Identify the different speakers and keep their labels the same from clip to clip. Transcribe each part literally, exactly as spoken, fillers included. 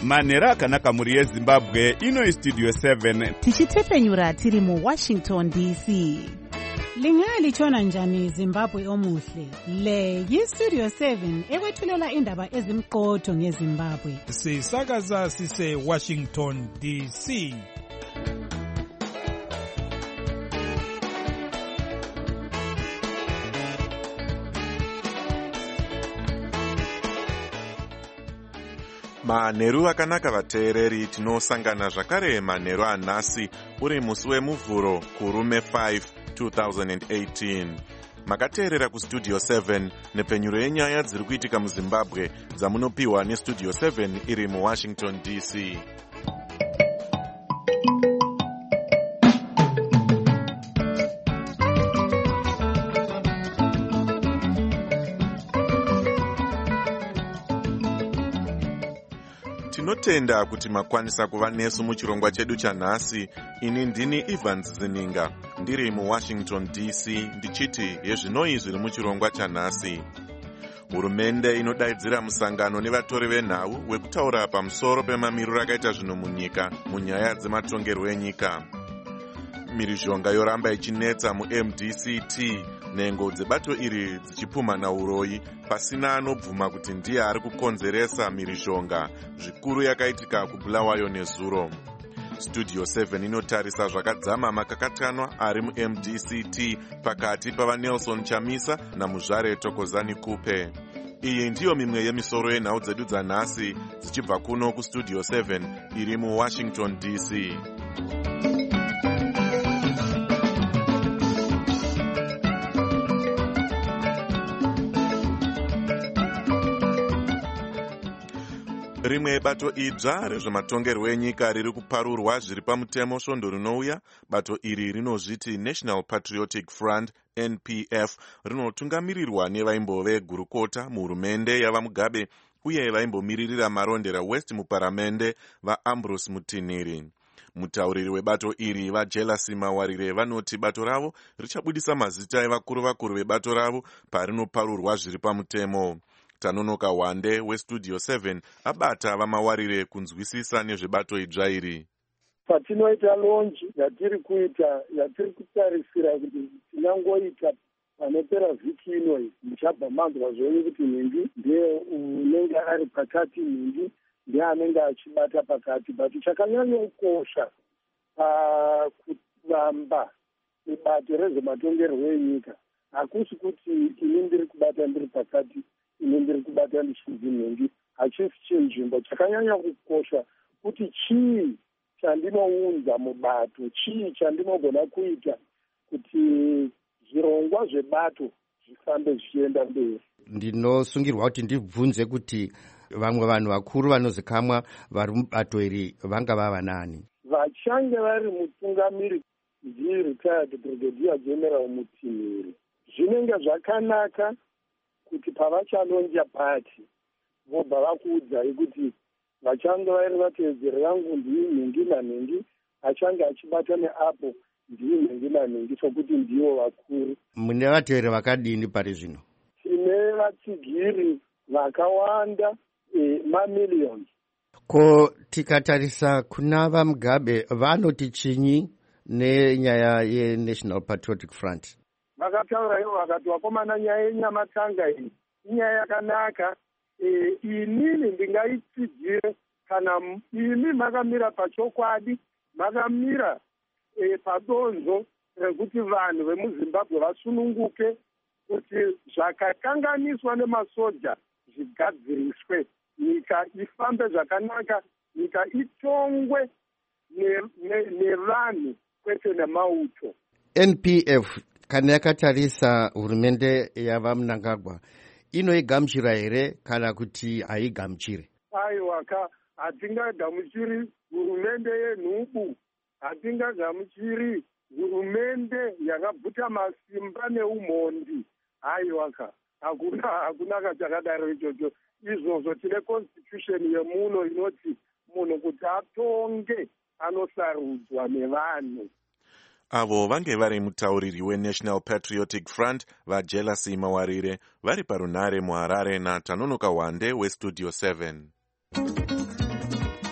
Speaker 1: manhero akanaka mhuri yezimbabwe. Ino istudio seven
Speaker 2: tichitepfenyura tiri muwashington D C.
Speaker 3: Lingalitshona njani Zimbabwe omuhle? Le yistudio seven ekwethulela indaba ezimqotho ngeZimbabwe.
Speaker 4: Sisakaza sise Washington D C.
Speaker 5: Manheru akanaka vateereri, tinosangana zvakare manheru anhasi uri musi wemuvhuro kurume five two thousand eighteen. Makateerera kustudio seven nepfenyuro yenyaya dziri kuitika muZimbabwe dzamunopiwa nestudio seven iri muWashington D C. Tinotenda kuti makwanisa kuva nesu muchirongwa chedu chanhasi. Ini ndini Evans Zininga ndiri muWashington D C ndichiti yezvinoi zviri muchirongwa chanhasi. Hurumende inodaidzira musangano nevatori venhau wekutaura pamusoro pemamiriro akaita zvinhu munyika munyaya dzematongerwo enyika. Mhirizhonga yoramba ichinetsa mu-M D C T nhengo dzebato iri dzichipumhana uroyi pasina anobvuma kuti ndiye ari kukonzeresa mhirizhonga zvikuru yakaitika kuBulawayo nezuro. Studio seven inotarisa zvakadzama makakatanwa ari mu-M D C T pakati pava Nelson Chamisa naMuzvare Thokozani Kupe. Iyi ndiyo mimwe yemisoro yenhau dzedu dzanhasi dzichibva kuno kustudio seven iri muWashington D C. Rimwe bato idzva rezvematongerwo enyika riri kuparurwa zviri pamutemo svondo rinouya. Bato iri rinozviti National Patriotic Front N P F rinotungamirirwa nevaimbove gurukota muhurumende yavaMugabe uye vaimbomiririra marondera West muparamende vaAmbrose Mutiniri. Mutauriri webato iri vaJelasi Mawarire vanoti bato ravo richabudisa mazita evakuru vakuru vebato ravo parinoparurwa zviri pamutemo. Tanonoka Wande westudio seven abata vamawarire kunzwisisa nezvebato idzva iri.
Speaker 6: Patinoita lonji yatiri kuita yatiri kutarisira kuti tinangoita panopera vhiki inoi muchabva manzwa zvenyu kuti Nhindi ndiye unenge ari pakati, Nhindi ndiye anenge achibata pakati. But chakanyanya kukosha pakuvamba ibato rezvematongerwo enyika hakusi kuti ini ndiri kubata ndiri pakati, ini ndiri kubata ndichidzi Nhindi, hachisi chinzvimbo. Chakanyanya kukosha kuti chii chandinounza mubato, chii chandinogona kuita kuti zvirongwa zvebato zvifambe zvichienda mberi.
Speaker 7: Ndinosungirwa kuti ndibvunze kuti vamwe vanhu vakuru vanozikamwa vari mubato iri vanga vava nani?
Speaker 6: Vachange vari mutungamiri ndiye retired Brigadier General Mutiniri. Zvinenge zvakanaka kuti pavachalonja pati vobva vakuudzai kuti vachange vari vateedzeri vangu ndii Nhindi naNhindi, achange achibata neapo ndii Nhindi naNhindi, sokuti ndivo vakuru.
Speaker 7: Mune vateeri vakadini pari zvino?
Speaker 6: Tine vatsigiri vakawanda, e, mamiliyoni.
Speaker 7: Ko tikatarisa kuna vaMugabe vanoti chinyi nenyaya yeNational Patriotic Front?
Speaker 6: Vakataura ivo vakati vakomana, nyaya yenyamatanga iyi inyaya yakanaka. E, inini ndingaitsigire kana imi makamira pachokwadi, makamira e, padonzo rekuti vanhu vemuZimbabwe vasununguke, kuti zvakakanganiswa nemasoja zvigadziriswe, nyika ifambe zvakanaka, nyika itongwe nevanhu ne, ne kwete nemauto.
Speaker 7: N P F kana yakatarisa hurumende yavaMnangagwa inoigamuchira here kana kuti haigamuchiri?
Speaker 6: Aiwa, ka hatingagamuchiri hurumende yenhubu, hatingagamuchiri hurumende yakabvuta masimba neumhondi. Aiwa, ka hakuna hakuna kachakadaro ichocho. Izvozvo tine constitution yemuno inoti munhu kuti atonge anosarudzwa nevanhu.
Speaker 5: Avo vange vari mutauriri weNational Patriotic Front vaJelasi Mawarire vari parunhare muHarare naTanonoka Wande westudio seven.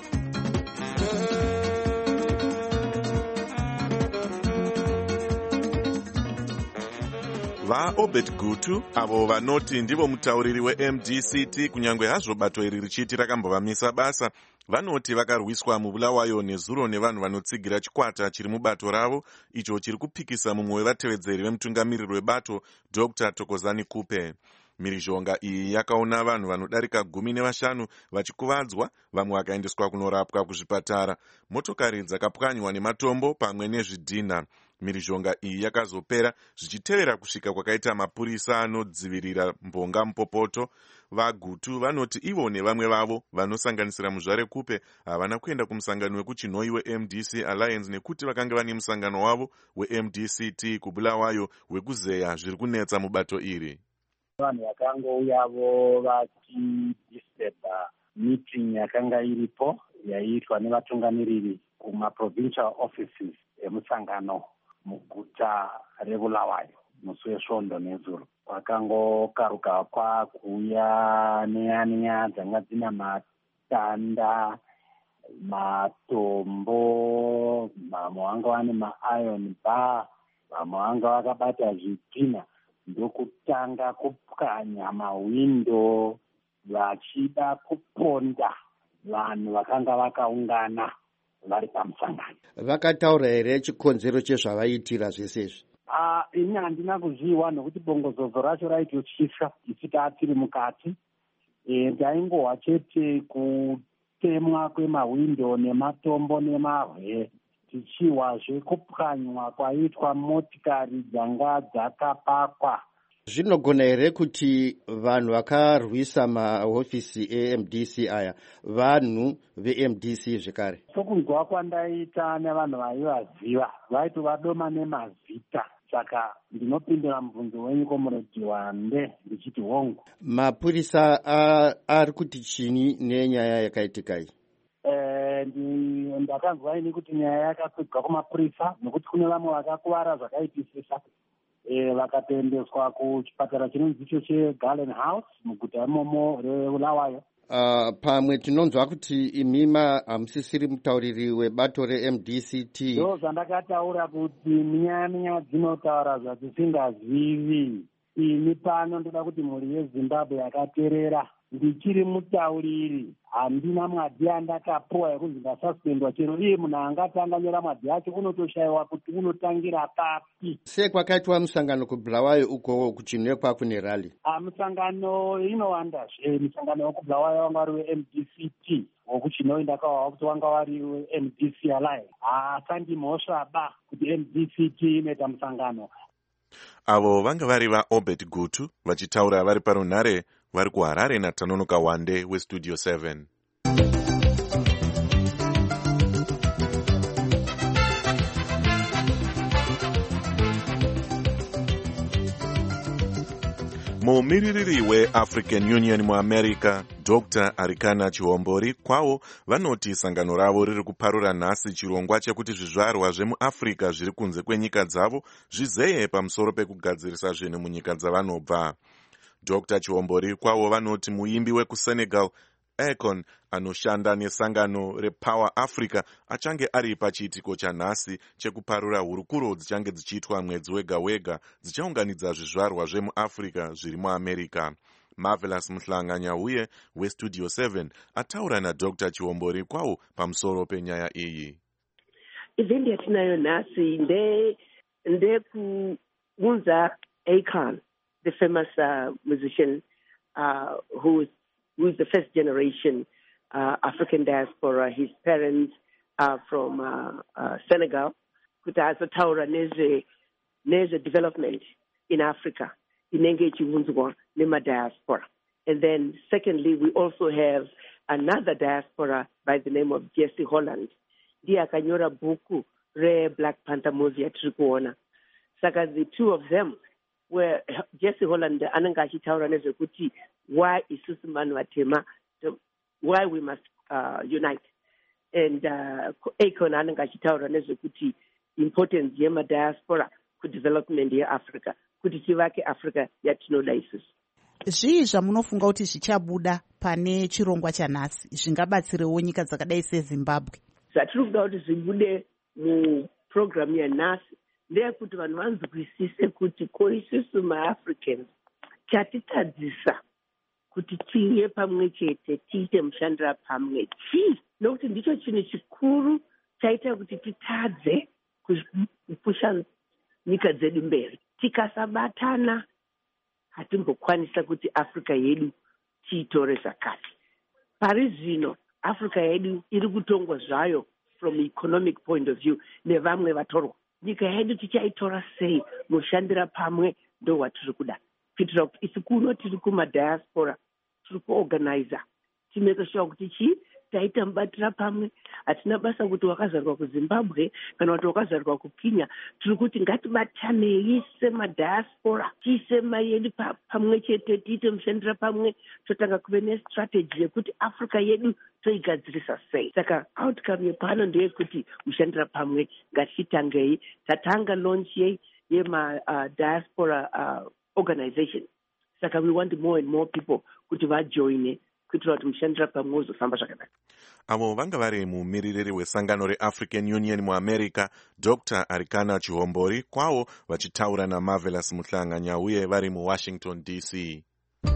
Speaker 5: vaobert gutu avo vanoti ndivo mutauriri we-M D C T kunyange hazvo bato iri richiti rakambovamisa basa, vanoti vakarwiswa mubulawayo nezuro nevanhu vanotsigira chikwata chiri mubato ravo icho chiri kupikisa mumwe wevatevedzeri vemutungamiriri webato Doctor Thokozani Kupe. Mhirizhonga iyi yakaona vanhu vanodarika gumi nevashanu vachikuvadzwa, vamwe vakaendeswa kunorapwa kuzvipatara, motokari dzakapwanywa nematombo pamwe nezvidhina. Mhirizhonga iyi yakazopera zvichitevera kusvika kwakaita mapurisa anodzivirira mbonga mupopoto. VaGutu vanoti ivo nevamwe vavo vanosanganisira muzvare Kupe havana kuenda kumusangano wekuchinhoi we-M D C Alliance nekuti vakanga vane musangano wavo we-M D C T kubulawayo wekuzeya zviri kunetsa mubato iri.
Speaker 8: Vanhu vakangouyavo vachidisturba meeting yakanga iripo yaiitwa nevatungamiriri kumaprovincial offices emusangano muguta rebulawayo musi wesvondo nezuro. Kwakangokaruka kwakuuya nenyaya dzanga dzina matanda, matombo, vamwe vanga vane mairon bar, vamwe vanga vakabata zvidhina, ndokutanga kupwanya mawindo vachida kuponda vanhu vakanga vakaungana vari pamusangano.
Speaker 7: Vakataura here chikonzero chezvavaitira zvese izvi?
Speaker 8: Ah, ini handina kuzviwa nokuti bongozozo racho raitotyisa isi taatiri mukati. E, ndaingohwa chete kutemwa kwemawindo nematombo nemahwe, tichihwazve kupwanywa kwaitwa motikari dzanga dzakapakwa.
Speaker 7: Zvinogona here kuti vanhu vakarwisa mahofisi e-M D C aya vanhu ve-M D C zvekare?
Speaker 8: Sokunzwa kwandaita nevanhu vaivaziva vaitovadoma nemazita, saka ndinopindura mubvunzo wenyu Comrade Wande ndichiti hongu.
Speaker 7: Mapurisa ari kuti chini nenyaya yakaitika iyi?
Speaker 8: Eh, ndakanzwa ini kuti nyaya yakakwidwa kumapurisa nokuti kune vamwe vakakuvara zvakaitisisa. E, vakatoendeswa kuchipatara chinonzi icho cheGarden House muguta imomo reBulawayo.
Speaker 7: Uh, pamwe tinonzwa kuti imima hamusisiri mutauriri webato re-M D C T.
Speaker 8: Ndo zvandakataura kuti minyanya dzinotaura zvatisingazivi. Ini pano ndoda kuti mhuri yeZimbabwe yakaterera ndichiri mutauriri, handina mwadi andakapuwa yekunzi ndasuspendwa. Chero iye munhu angatanga nyora mwadi yacho unotoshayiwa kuti unotangira papi.
Speaker 7: Sei kwakaitwa musangano kuBulawayo uko kuchinwe kwakune rally?
Speaker 8: Ah, musangano inowandazve. Musangano wekuBulawayo wanga wari we-M D C T, wokuchinwe ndakawawa kuti wanga wari we-M D C Alliance. Asandi mhosva ba kuti M D C T inoita musangano.
Speaker 5: Avo vanga vari vaObert Gutu vachitaura vari parunhare vari kuHarare naTanonoka Wande weStudio seven. Mumiririri weAfrican Union muAmerica, Doctor Arikana Chihombori, kwavo vanoti sangano ravo riri kuparura nhasi chirongwa chekuti zvizvarwa zvemuAfrica zviri kunze kwenyika dzavo zvizeye pamusoro pekugadzirisa zvinhu munyika dzavanobva. Doctor Chihombori kwavo vanoti muimbi wekuSenegal Akon anoshanda nesangano rePower Africa achange ari pachiitiko chanhasi chekuparura hurukuro dzichange dzichiitwa mwedzi wega wega dzichaunganidza zvizvarwa zvemuAfrica zviri muAmerica. Marvelous Muhlanganya uye weStudio seven ataura naDoctor Chihombori kwavo pamusoro penyaya iyi.
Speaker 9: Event yatinayo nhasi nde ndekuunza Akon, the famous uh, musician uh, who is who is the first generation uh, African diaspora. His parents are from uh, uh, Senegal. Kuti azotaura neze neze development in Africa inenge ichiunzwa nema diaspora. And then secondly, we also have another diaspora by the name of Jesse Holland. Ndiye akanyora bhuku re Black Panther movie yatiri kuona. Saka the two of them where Jesse Holland anenge achitaura nezvekuti why isusu vanhu vatema, why we must uh, unite, and uh, Akon anenge achitaura nezvekuti importance yemadiaspora kudevelopment yeAfrica, kuti tivake Africa yatinoda isusu.
Speaker 2: Zvii zvamunofunga kuti zvichabuda pane chirongwa chanhasi zvingabatsirewo nyika dzakadai seZimbabwe?
Speaker 9: Zvatiri kuda kuti zvibude muprogramu yanhasi ndeyekuti vanhu vanzwisise kuti ko isusu maafricans chatitadzisa kuti tive pamwe chete tiite mushandira pamwe chii, nokuti ndicho chinhu chikuru chaita kuti titadze kupusha nyika dzedu mberi. Tikasabatana hatimbokwanisa kuti Africa yedu tiitore zvakati. Pari zvino Africa yedu iri kutongwa zvayo from economic point of view nevamwe vatorwa. Nyika yedu tichaitora sei mushandira pamwe ndo watiri kuda. Kuitira kuti isi kuno tiri kumadiaspora tiri kuorganiza timeke sure kuti chii taita mubatira pamwe. Hatina basa kuti wakazarwa kuZimbabwe kana kuti wakazarwa kuKenya. Tiri kuti ngatibatanei semadiaspora tiise mai yedu pamwe chete tiite mushandira pamwe totanga kuve nestrategy yekuti Africa yedu toigadzirisa sei. Saka outcome yepano ndeyekuti mushandira pamwe ngatichitangei. Tatanga launch ye yema uh, diaspora uh, organization. Saka we want more and more people kuti vajoine kuitira kuti mushandira pamwe uzofamba zvakanaka.
Speaker 5: Avo vanga vari mumiririri wesangano reAfrican Union muAmerica Doctor Arikana Chihombori, kwavo vachitaura naMarvelous Muhlanga Nyauye vari muWashington D C.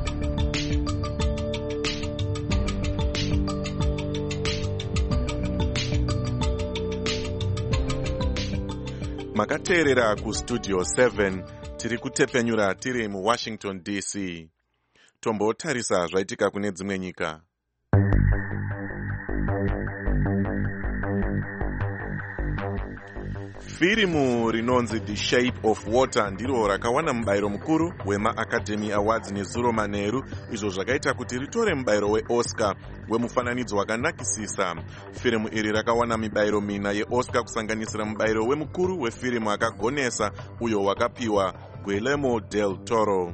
Speaker 5: Makateerera kustudio seven, tiri kutepenyura tiri muWashington D C. Tombotarisa zvaitika kune dzimwe nyika. Firimu rinonzi The Shape of Water ndiro rakawana mubayiro mukuru wemaAcademy Awards nezuro manheru, izvo zvakaita kuti ritore mubayiro weOscar wemufananidzo wakanakisisa. Firimu iri rakawana mibayiro mina yeOscar kusanganisira mubayiro wemukuru wefirimu akagonesa uyo wakapiwa Guillermo del Toro.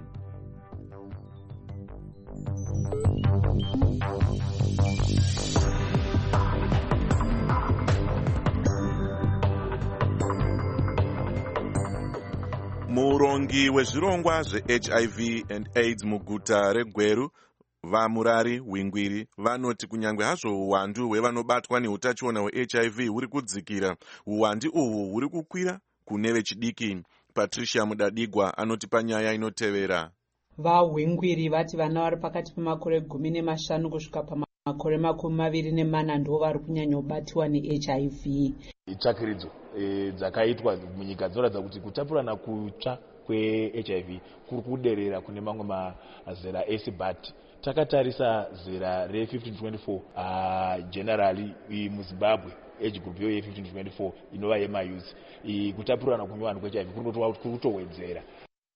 Speaker 5: Murongi wezvirongwa zveH I V and AIDS muguta reGweru, vaMurari Wingwiri, vanoti kunyange hazvo uwandu hwevanobatwa neutachiona hweH I V huri kudzikira, uwandi uhwu huri kukwira kune vechidiki. Patricia Mudadigwa anoti panyaya inotevera.
Speaker 10: VaWingwiri vati vana vari pakati pemakore gumi nemashanu kusvika pamakore makumi maviri nemana ndo vari kunyanya kubatiwa neH I V.
Speaker 11: Itsvakiridzo dzakaitwa munyika dzinoratidza kuti kutapurana kutsva kweH I V kuri kuderera kune mamwe mazera ese, but takatarisa zera re15 twenty-four uh, generally muZimbabwe age group yo ye15 twenty-four inova yemayouth, kutapurana kune vanhu kweH I V kuri kutowedzera.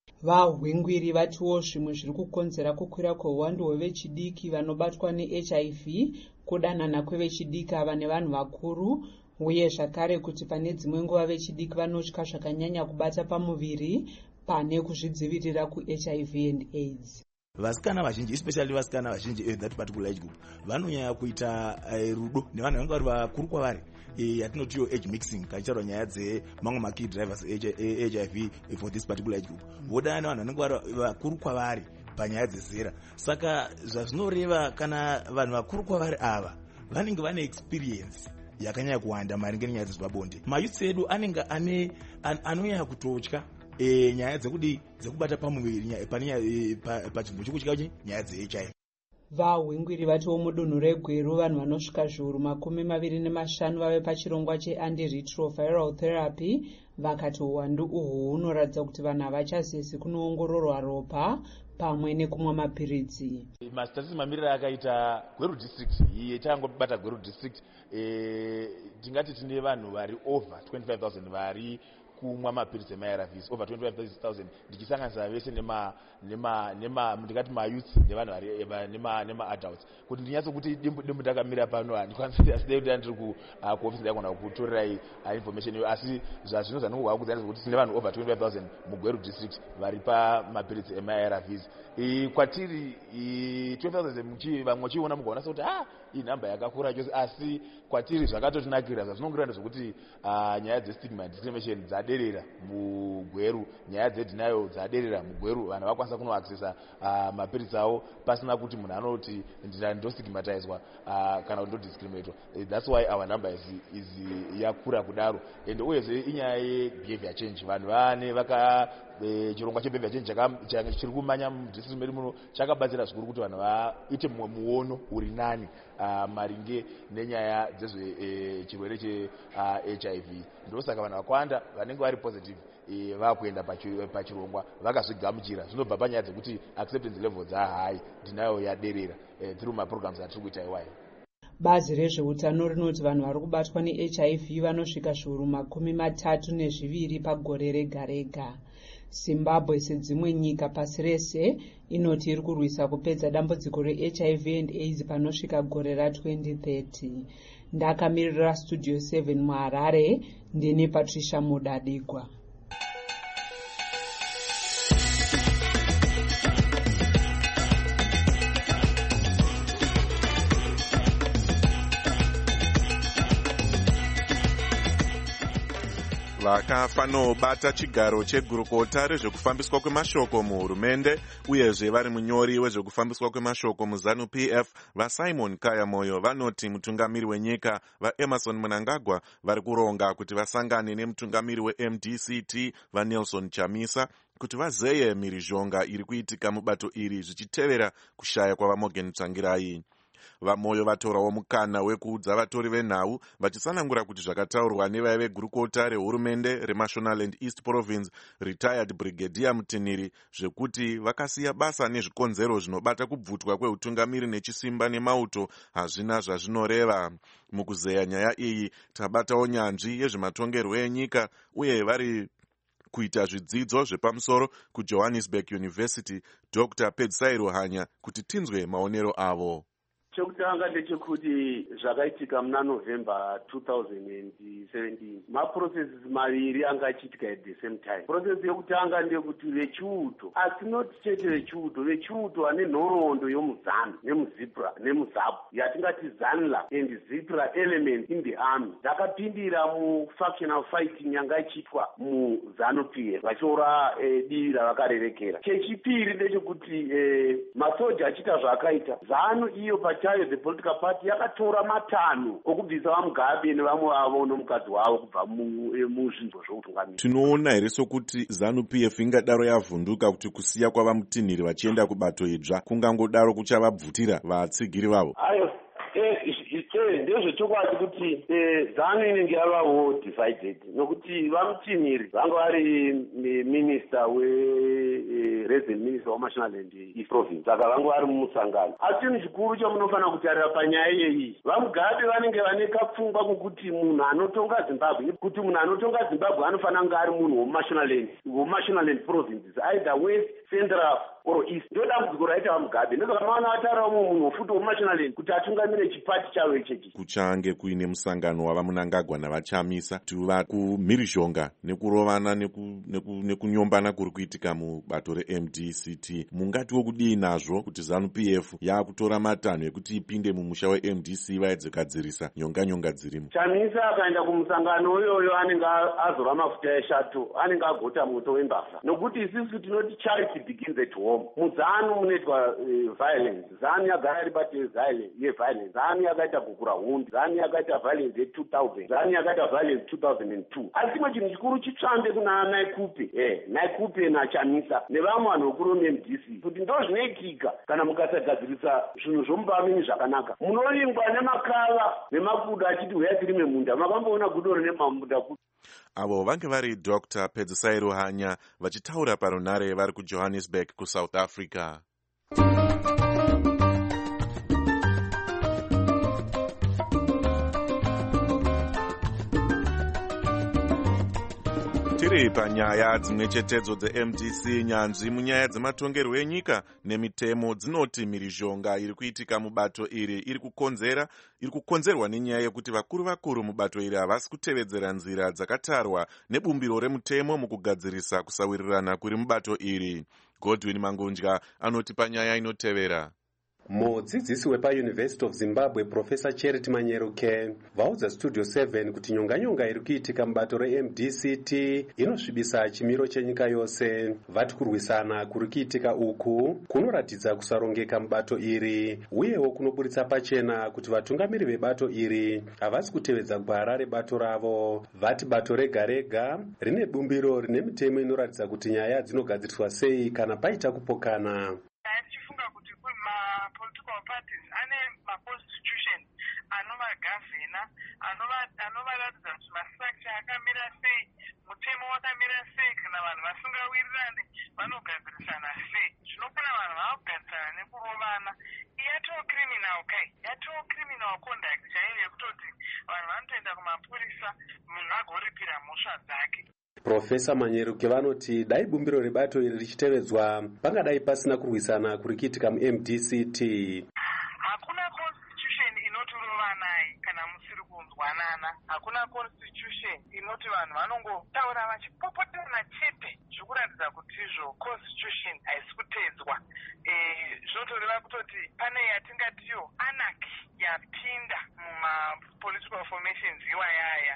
Speaker 10: VaWingwiri vatiwo zvimwe zviri kukonzera kukwira kweuwandu hwevechidiki vanobatwa neH I V kudanana kwevechidiki ava nevanhu vakuru, uye zvakare kuti pane dzimwe nguva vechidiki vanotya zvakanyanya kubata pamuviri pane kuzvidzivirira kuH I V and AIDS.
Speaker 12: Vasikana vazhinji, especially vasikana vazhinji in that particular age group, vanonyanya kuita uh, rudo nevanhu vanenge vari vakuru kwavari, yatinotiyo age mixing, kachitaurwa nyaya dzemamwe makey drivers H I V for this particular age group. Vodana nevanhu vanenge vari vakuru kwavari panyaya dzezera. Saka zvazvinoreva kana vanhu vakuru kwavari ava vanenge vane experience yakanyanya kuwanda maringe nenyaya dzezvepabonde. Mayouth edu anenge ane anonyanya kutotya e nyaya dzekudi dzekubata pamuviri pane pachinhu chokutya nyaya dzeH I V.
Speaker 10: VaWingwiri vatiwo mudunhu reGweru vanhu vanosvika zviuru makumi maviri nemashanu vave pachirongwa cheantiretroviral therapy, vakati uwandu uhwu hunoratidza kuti vanhu havachazesi kunoongororwa ropa pamwe nekumwa mapiritsi.
Speaker 11: Masitatistics mamiriro akaita Gweru district, yetangobata Gweru district, e tingati tine vanhu vari over twenty-five thousand vari kumwa mapiritsi ema A R Vs, over twenty-five thousand ndichisanganisa vese nema nema nema ndikati mayouth nevanhu vari nema nema adults. Kuti ndinyatso kuti dimbu takamira pano handikwanisi aside kuti ndiri ku office yakona kutorera information, asi zvazvino zvanongwa kudzana kuti tine vanhu over twenty-five thousand muGweru district vari pa mapiritsi ema A R Vs. E kwatiri twenty thousand muchi vamwe chiona mugaona kuti ah inhamba yakakura chose, asi kwatiri zvakatotinakira zvatinongoranda zvokuti uh, nyaya dzestigma discrimination dzaderera mugweru, nyaya dzedinayo dzaderera mugweru, vanhu vakwanisa kunoaccessa uh, mapirisi avo pasina kuti munhu anoti ndostigmatizwa uh, kana kuti ndodiscriminatwa. That's why our number is, is yakura kudaro. And uyezve inyaya yebehavior change, vanhu vane vaka e, chirongwa chebehavior change chiri kumanya mudistrict medu muno chakabatsira zvikuru kuti vanhu vaite mumwe muono uri nani uh, maringe nenyaya dzezve e, chirwere che uh, H I V. Ndosaka vanhu vakawanda vanenge vari positive e, vakuenda pachirongwa vakazvigamuchira, zvinobva panyaya dzekuti acceptance levels are high, denial yaderera e, through maprograms atiri kuita iwayo.
Speaker 10: Bazi rezveutano rinoti vanhu vari kubatwa ne-H I V vanosvika zviuru makumi matatu nezviviri pagore rega rega. Zimbabwe sedzimwe nyika pasi rese inoti iri kurwisa kupedza dambudziko re-H I V and AIDS panosvika gore ra-twenty thirty. Ndakamirira Studio seven muHarare, ndini Patricia Mudadigwa.
Speaker 5: vakafanobata chigaro chegurukota rezvekufambiswa kwemashoko muhurumende uyezve vari munyori wezvekufambiswa kwemashoko muzanu P F vaSimon Kaya Moyo vanoti mutungamiri wenyika vaEmerson Mnangagwa vari kuronga kuti vasangane nemutungamiri weM D C T vaNelson Chamisa kuti vazeye mhirizhonga iri kuitika mubato iri zvichitevera kushaya kwavaMorgan Tsvangirai. VaMoyo vatorawo mukana wekuudza vatori venhau vachitsanangura kuti zvakataurwa nevaya vegurukota rehurumende reMashonaland East Province retired Brigadier Mutiniri zvekuti vakasiya basa nezvikonzero zvinobata kubvutwa kweutungamiri nechisimba nemauto hazvina zvazvinoreva. Mukuzeya nyaya iyi tabatawo nyanzvi yezvematongerwo enyika uye vari kuita zvidzidzo zvepamusoro kuJohannesburg University Doctor Pedsairo Hanya kuti tinzwe maonero avo.
Speaker 13: Chekutanga ndechekuti zvakaitika muna November two thousand seventeen maprocesses maviri anga achiitika at the same time. Process yekutanga ndeyekuti vechiuto, asi not chete vechiuto, vechiuto vane nhoroondo yomuzanu nemuzipra nemuzapu yatingati zanla and zipra element in the army dzakapindira mufactional fighting yanga ichiitwa muzanu P F vachiora eh, divi ravakarerekera. Chechipiri ndechekuti eh, masoja achiita zvakaita zanu iyo pachayo the political party yakatora matanho okubvisa vaMugabe nevamwe vavo nomukadzi wavo kubva muzvinzvo zveutungamiri.
Speaker 5: Tinoona here sokuti zanu P F ingadaro yavhunduka kuti kusiya kwavamutinhiri vachienda kubato idzva kungangodaro kuchavabvutira vatsigiri vavo.
Speaker 13: Ayo ndezvechokwadi kuti zanu inenge yavawo divided nokuti vamutinhiri vanga vari minister we-resident minister waMashonaland East Province saka vanga vari mumusangano. Asi chinhu chikuru chamunofanira kutarira panyaya iyeyi, vaMugabe vanenge vane kapfungwa kokuti munhu anotonga Zimbabwe kuti munhu anotonga Zimbabwe anofanira kunge ari munhu woMashonaland woMashonaland provinces either west, central or east. Ndo dambudziko raita vaMugabe. Ndosaka maana vatara umwe munhu wofuti woMashonaland kuti atungamire chipati chavo ichechi.
Speaker 5: Kuchange kuine musangano wavaMnangagwa navaChamisa tuva kumhirizhonga nekurovana nekunyombana kuri kuitika mubato reM D C T. Mungatiwo kudii nazvo kuti zanu P F yakutora matanho ekuti ipinde mumusha weM D C vaedze kugadzirisa nyonga nyonga dzirimo.
Speaker 13: Chamisa akaenda kumusangano iyoyo anenge azora mafuta eshato, anenge agota moto wembavha. Nokuti isusu tinoti charity begins at home. Muzanu munoitwa uh, violence. Zanu yagara ribate yeviolence. Zanu yakaita kukura hundi. Zanu yakaita violence ye two thousand. Zanu yakaita violence two thousand two. Asi chimwe chinhu chikuru chitsvambe kuna Naikupe. Eh, Naikupe naChamisa nevamwe vanhu vakuru veM D C kuti ndo zvinoitika kana mukasagadzirisa zvinhu zvomubamini zvakanaka. Munovingwa nemakava nemakudo achiti huya tirime munda. Makamboona gudoro nemamunda kuti
Speaker 5: avo vange vari Doctor Pedsairo Hanya vachitaura parunare vari kuJohannesburg kuSouth Africa. Tiri panyaya dzimwe chetedzo dzeM D C, nyanzvi munyaya dzematongerwo enyika nemitemo dzinoti mhirizhonga iri kuitika mubato iri iri kukonzera iri kukonzerwa nenyaya yekuti vakuru vakuru mubato iri havasi kutevedzera nzira dzakatarwa nebumbiro remutemo mukugadzirisa kusawirirana kuri mubato iri. Godwin Mangunja anoti panyaya inotevera.
Speaker 14: mudzidzisi wepauniversity of Zimbabwe Professor Charity Manyeruke vaudza Studio seven kuti nyonganyonga iri kuitika mubato reM D C T inosvibisa chimiro chenyika yose. Vati kurwisana kuri kuitika uku kunoratidza kusarongeka mubato iri uyewo kunoburitsa pachena kuti vatungamiri vebato iri havasi kutevedza gwara rebato ravo. Vati bato rega rega rine bumbiro rine mitemo inoratidza kuti nyaya dzinogadziriswa sei kana paita kupokana.
Speaker 15: Political parties ane maconstitution anovagavhena anovaratidza kuti mastructure akamira sei, mutemo wakamira sei, kana vanhu vasingawirirane vanogadzirisana sei. Zvinokana vanhu vavakugadzirisana nekurovana. Yatoo criminal kai yatoo criminal conduct chaiyo yekutoti vanhu vanotoenda kumapurisa munhu agoripira mhosva dzake.
Speaker 14: Profesa Manyeruke vanoti dai bumbiro rebato iri richitevedzwa pangadai pasina kurwisana kuri kuitika muM D C T.
Speaker 15: Hakuna constitution inotorovanai kana musiri kunzwanana. Hakuna constitution inoti vanhu vanongotaura vachipopoterana chete zvikuratidza kuti izvo constitution haisi kutedzwa. Zvinotoreva kutoti pane yatingatiyo anarchy yapinda muma political formations iwayaya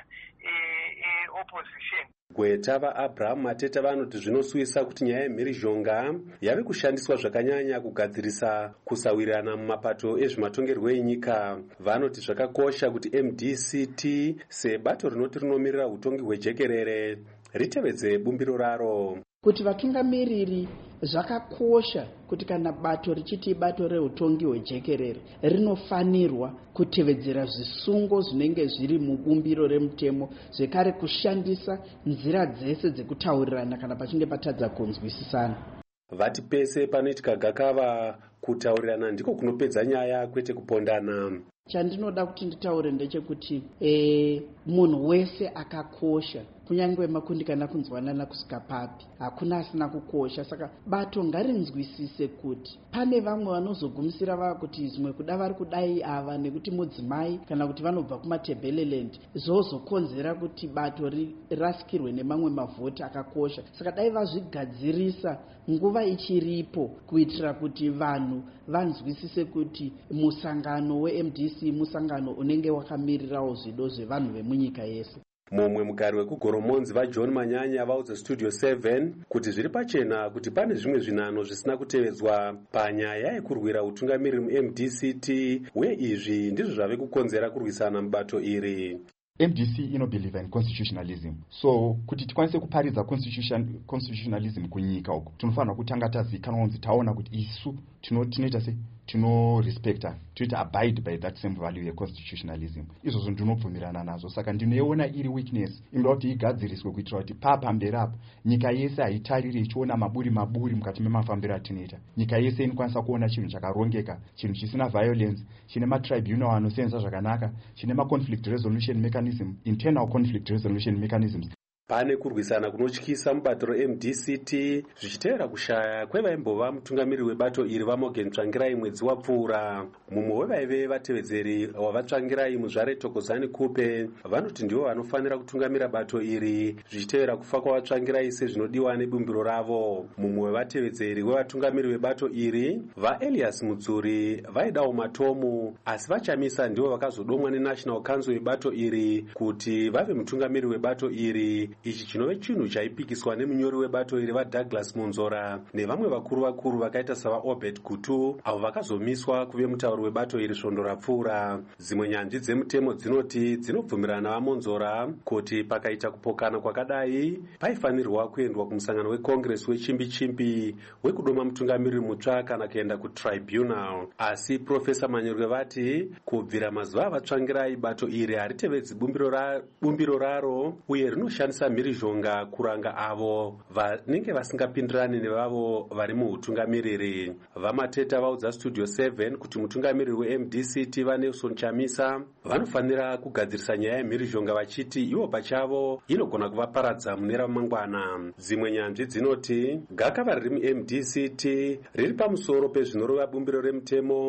Speaker 15: opposition.
Speaker 14: Gweta vaAbraham Mateta vanoti zvinosuvisa kuti nyaya yemhirizhonga yave kushandiswa zvakanyanya kugadzirisa kusawirirana mumapato ezvematongerwo enyika. Vanoti zvakakosha kuti M D C T sebato rinoti rinomirira utongi hwejekerere ritevedze bumbiro raro.
Speaker 16: Kuti vatungamiriri zvakakosha kuti kana bato richiti bato reutongi hwejekerere rinofanirwa kutevedzera zvisungo zvinenge zviri mubumbiro remutemo, zvekare kushandisa nzira dzese dzekutaurirana kana pachinge patadza kunzwisisana.
Speaker 14: Vati pese panoitika gakava kutaurirana ndiko kunopedza nyaya kwete kupondana.
Speaker 16: Chandinoda kuti nditaure ndechekuti e, munhu wese akakosha, kunyange makundikana kunzwanana kusika papi, hakuna asina kukosha. Saka bato ngarinzwisise kuti pane vamwe vanozogumisira vava kuti zvimwe kuda vari kudai ava nekuti mudzimai kana kuti vanobva kumatebheleland zvozokonzera kuti bato rasikirwe nemamwe mavhoti akakosha. Saka dai vazvigadzirisa nguva ichiripo kuitira kuti vanhu vanzwisise kuti musangano weM D C musangano unenge wakamirirawo zvido zvevanhu vemunyika yese.
Speaker 14: Mumwe mugari wekugoromonzi vaJohn Manyanya vaudza Studio seven kuti zviri pachena kuti pane zvimwe zvinano zvisina kutevedzwa panyaya yekurwira utungamiriri muM D C T uye izvi ndizvo zvave kukonzera kurwisana mubato iri.
Speaker 17: M D C inobelieve in constitutionalism, so kuti tikwanise kuparidza constitution constitutionalism kunyika uko tinofanira kutanga tazikanwa kunzi taona kuti isu tinoita se tino respecta tinoita abide by that same value yeconstitutionalism. Izvozvo ndinobvumirana nazvo. Saka ndinoona iri weakness inoda kuti igadziriswe kuitira kuti papamberi apa nyika yese haitariri ichiona maburi maburi mukati memafambiro atinoita. Nyika yese inokwanisa kuona chinhu chakarongeka, chinhu chisina violence, chine matribunal anosenza zvakanaka, chine maconflict resolution mechanism, internal conflict resolution mechanisms.
Speaker 14: Pane kurwisana kunotyisa mubato reM D C T zvichitevera kushaya kwevaimbova mutungamiriri webato iri vaMorgan Tsvangirai mwedzi wapfuura. Mumwe wevaive vatevedzeri wavatsvangirai muzvare Thokozani Kupe vanoti ndivo vanofanira kutungamira bato iri zvichitevera kufa kwavatsvangirai sezvinodiwa nebumbiro ravo. Mumwe wevatevedzeri wevatungamiriri vebato iri vaElias Mudzuri vaidawo matomu asi vachamisa ndivo vakazodomwa neNational Council yebato iri kuti vave mutungamiriri webato iri. Ichi chinove chinhu chaipikiswa nemunyori webato iri vaDouglas Monzora nevamwe vakuru vakuru vakaita savaObed Gutu avo vakazomiswa kuve mutauri webato iri svondo rapfuura. Dzimwe nyanzvi dzemutemo dzinoti dzinobvumirana navaMonzora kuti pakaita kupokana kwakadai paifanirwa kuendwa kumusangano weCongress wechimbi chimbi wekudoma mutungamiriri mutsva kana kuenda kutribunal. Asi Profesa Manyeruke vati kubvira mazuva avatsvangirai bato iri haritevedzi bumbiro raro uye rinoshandisa mhirizhonga kuranga avo vanenge vasingapindirani nevavo vari muutungamiriri. VaMateta vaudza Studio seven kuti mutungamiriri weM D C T vaNelson Chamisa vanofanira kugadzirisa nyaya yemhirizhonga vachiti ivo pachavo inogona kuvaparadza mune ramangwana. Dzimwe nyanzvi dzinoti gakava riri muM D C T riri pamusoro pezvinorova bumbiro remutemo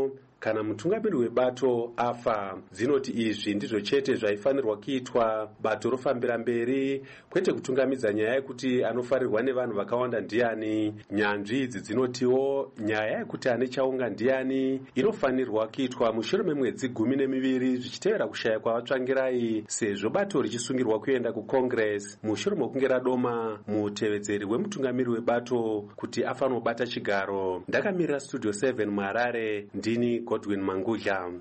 Speaker 14: kana mutungamiri webato afa. Dzinoti izvi ndizvo chete zvaifanirwa kuitwa bato rofambira mberi, kwete kutungamidza nyaya yekuti anofarirwa nevanhu vakawanda ndiani. Nyanzvi idzi dzinotiwo nyaya yekuti ane chaunga ndiani inofanirwa kuitwa mushure memwedzi gumi nemiviri zvichitevera kushaya kwavatsvangirai, sezvo bato richisungirwa kuenda kucongress mushure mokunge radoma mutevedzeri wemutungamiri webato kuti afanobata chigaro. Ndakamirira studio seven muHarare, ndini Godwin Mangudla.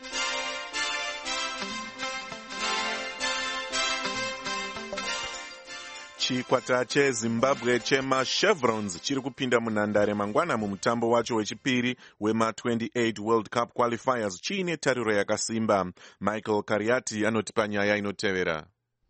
Speaker 5: Chikwata cheZimbabwe chemaChevrons chiri kupinda munhandare mangwana mumutambo wacho wechipiri wema twenty-eight World Cup qualifiers chiine tariro yakasimba. Michael Kariati anotipa nyaya inotevera.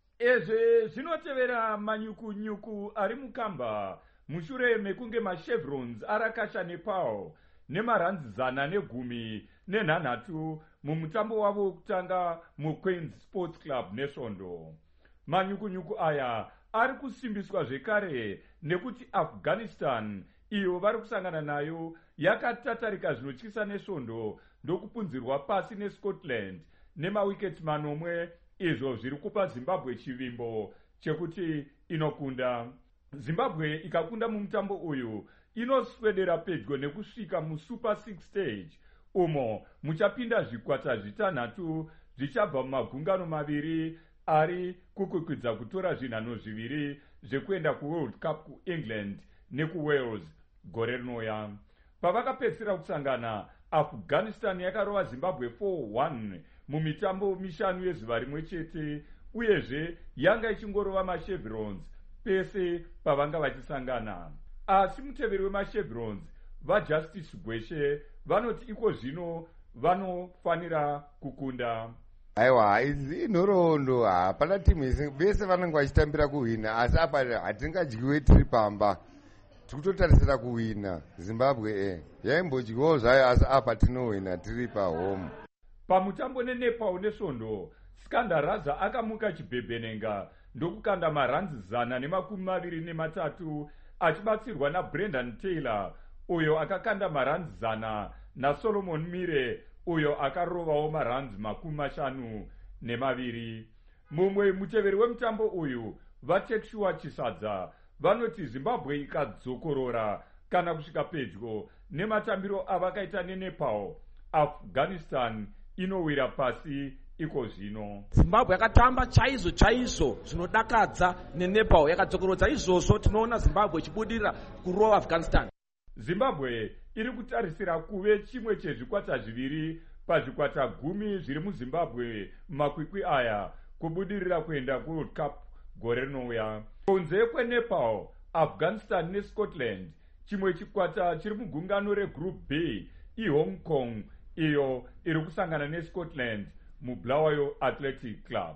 Speaker 4: Ezve zvinotevera manyukunyuku ari mukamba mushure mekunge maChevrons arakasha Nepal nemaranzi zana negumi nenhanhatu mumutambo wavo wokutanga muQueen's Sports Club nesvondo. Manyukunyuku aya ari kusimbiswa zvekare nekuti Afghanistan iyo vari kusangana nayo yakatatarika zvinotyisa nesvondo ndokupunzirwa pasi neScotland nemawiketi manomwe, izvo zviri kupa Zimbabwe chivimbo chekuti inokunda. Zimbabwe ikakunda mumutambo uyu inoswedera pedyo nekusvika muSuper six stage umo muchapinda zvikwata zvitanhatu zvichabva mumagungano maviri ari kukwikwidza kutora zvinhanho zviviri zvekuenda kuWorld Cup kuEngland nekuWales gore rinouya. Pavakapedzisira kusangana, Afghanistan yakarova Zimbabwe four one mumitambo mishanu yezuva rimwe chete, uyezve yanga ichingorova maChevrons pese pavanga vachisangana. Asi muteveri wemaChevrons vaJustice Gweshe vanoti iko zvino vanofanira kukunda.
Speaker 18: Aiwa, idzi inhoroondo, hapana timu vese vanenge vachitambira kuhwina, asi apa hatingadyiwe tiri pamba, tikutotarisira kuhwina. Zimbabwe e yaimbodyiwawo zvayo, asi apa tinohwina tiri pahome.
Speaker 4: Pamutambo neNepal nesvondo, Skandaraza akamuka chibhebhenenga ndokukanda maranzi zana nemakumi maviri nematatu achibatsirwa naBrendan Taylor uyo akakanda maranzi zana naSolomon Mire uyo akarovawo maranzi makumi mashanu nemaviri. Mumwe muteveri wemutambo uyu, vaTekshua Chisadza, vanoti Zimbabwe ikadzokorora kana kusvika pedyo nematambiro avakaita neNepal, Afghanistan inowira pasi iko zvino.
Speaker 19: Zimbabwe yakatamba chaizvo chaizvo zvinodakadza neNepal, yakadzokorodza izvozvo tinoona Zimbabwe ichibudirira kurova Afghanistan.
Speaker 4: Zimbabwe iri kutarisira kuve chimwe chezvikwata zviviri pazvikwata gumi zviri muZimbabwe mumakwikwi aya kubudirira kuenda kuWorld Cup gore rinouya. Kunze kweNepal, Afghanistan neScotland, chimwe chikwata chiri mugungano reGroup B iHong Kong iyo iri kusangana neScotland muBulawayo Athletic Club.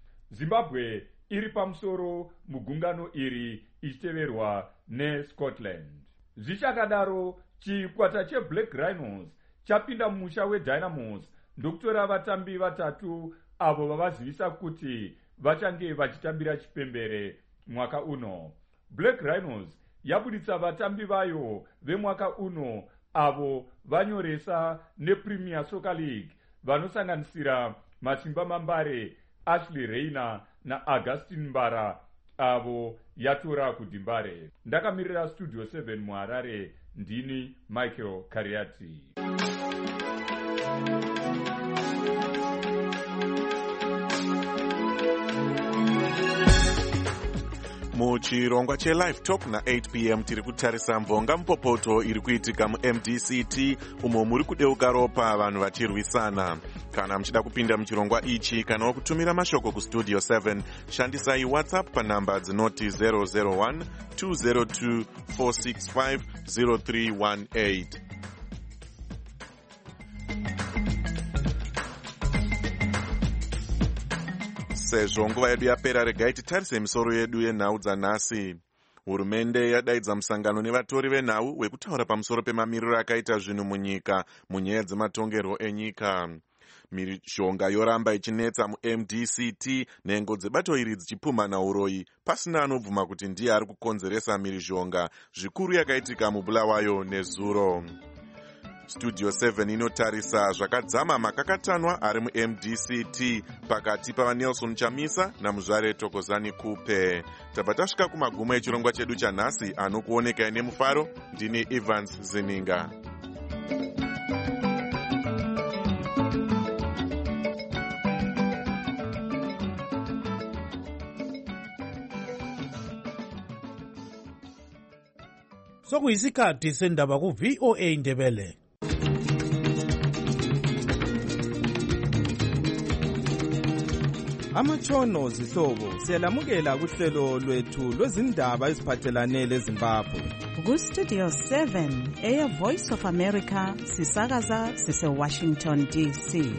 Speaker 4: Zimbabwe iri pamusoro mugungano iri ichiteverwa neScotland. Zvichakadaro, chikwata cheBlack Rhinos chapinda mumusha weDynamos ndokutora vatambi vatatu avo vavazivisa kuti vachange vachitambira chipembere mwaka uno. Black Rhinos yabuditsa vatambi vayo vemwaka uno avo vanyoresa nePremier Soccer League vanosanganisira Masimba Mambare, Ashley Reina naAugustin Mbara avo yatora kuDimbare. Ndakamirira Studio seven muHarare, ndini Michael Kariati.
Speaker 5: Muchirongwa cheLive Talk na eight p m tiri kutarisa mvonga mupopoto iri kuitika muM D C T umo muri kudeuka ropa vanhu vachirwisana. Kana muchida kupinda muchirongwa ichi kana kutumira mashoko kustudio seven, shandisai WhatsApp panhamba dzinoti zero zero one two zero two four six five zero three one eight. Sezvo nguva yedu yapera, regai titarise misoro yedu yenhau dzanhasi. Hurumende yadaidza musangano nevatori venhau wekutaura pamusoro pemamiriro akaita zvinhu munyika munyaya dzematongerwo enyika. Mishonga yoramba ichinetsa muM D C T, nhengo dzebato iri dzichipumhana uroyi pasina anobvuma kuti ndiye ari kukonzeresa mhirizhonga zvikuru yakaitika muBulawayo nezuro. Studio seven inotarisa zvakadzama makakatanwa ari mu-M D C T pakati pavaNelson Chamisa naMuzvare Thokozani Kupe. Tabva tasvika kumagumo echirongwa chedu chanhasi. Anokuoneka nemufaro ndini Evans Zininga.
Speaker 20: Sokuyisikhathi sendaba ku V O A Ndebele.
Speaker 21: Amatshono zihlobo siyalamukela kuhlelo lwethu lwezindaba eziphathelane leZimbabwe.
Speaker 22: Ku Studio seven eya Voice of America sisakaza sise Washington D C.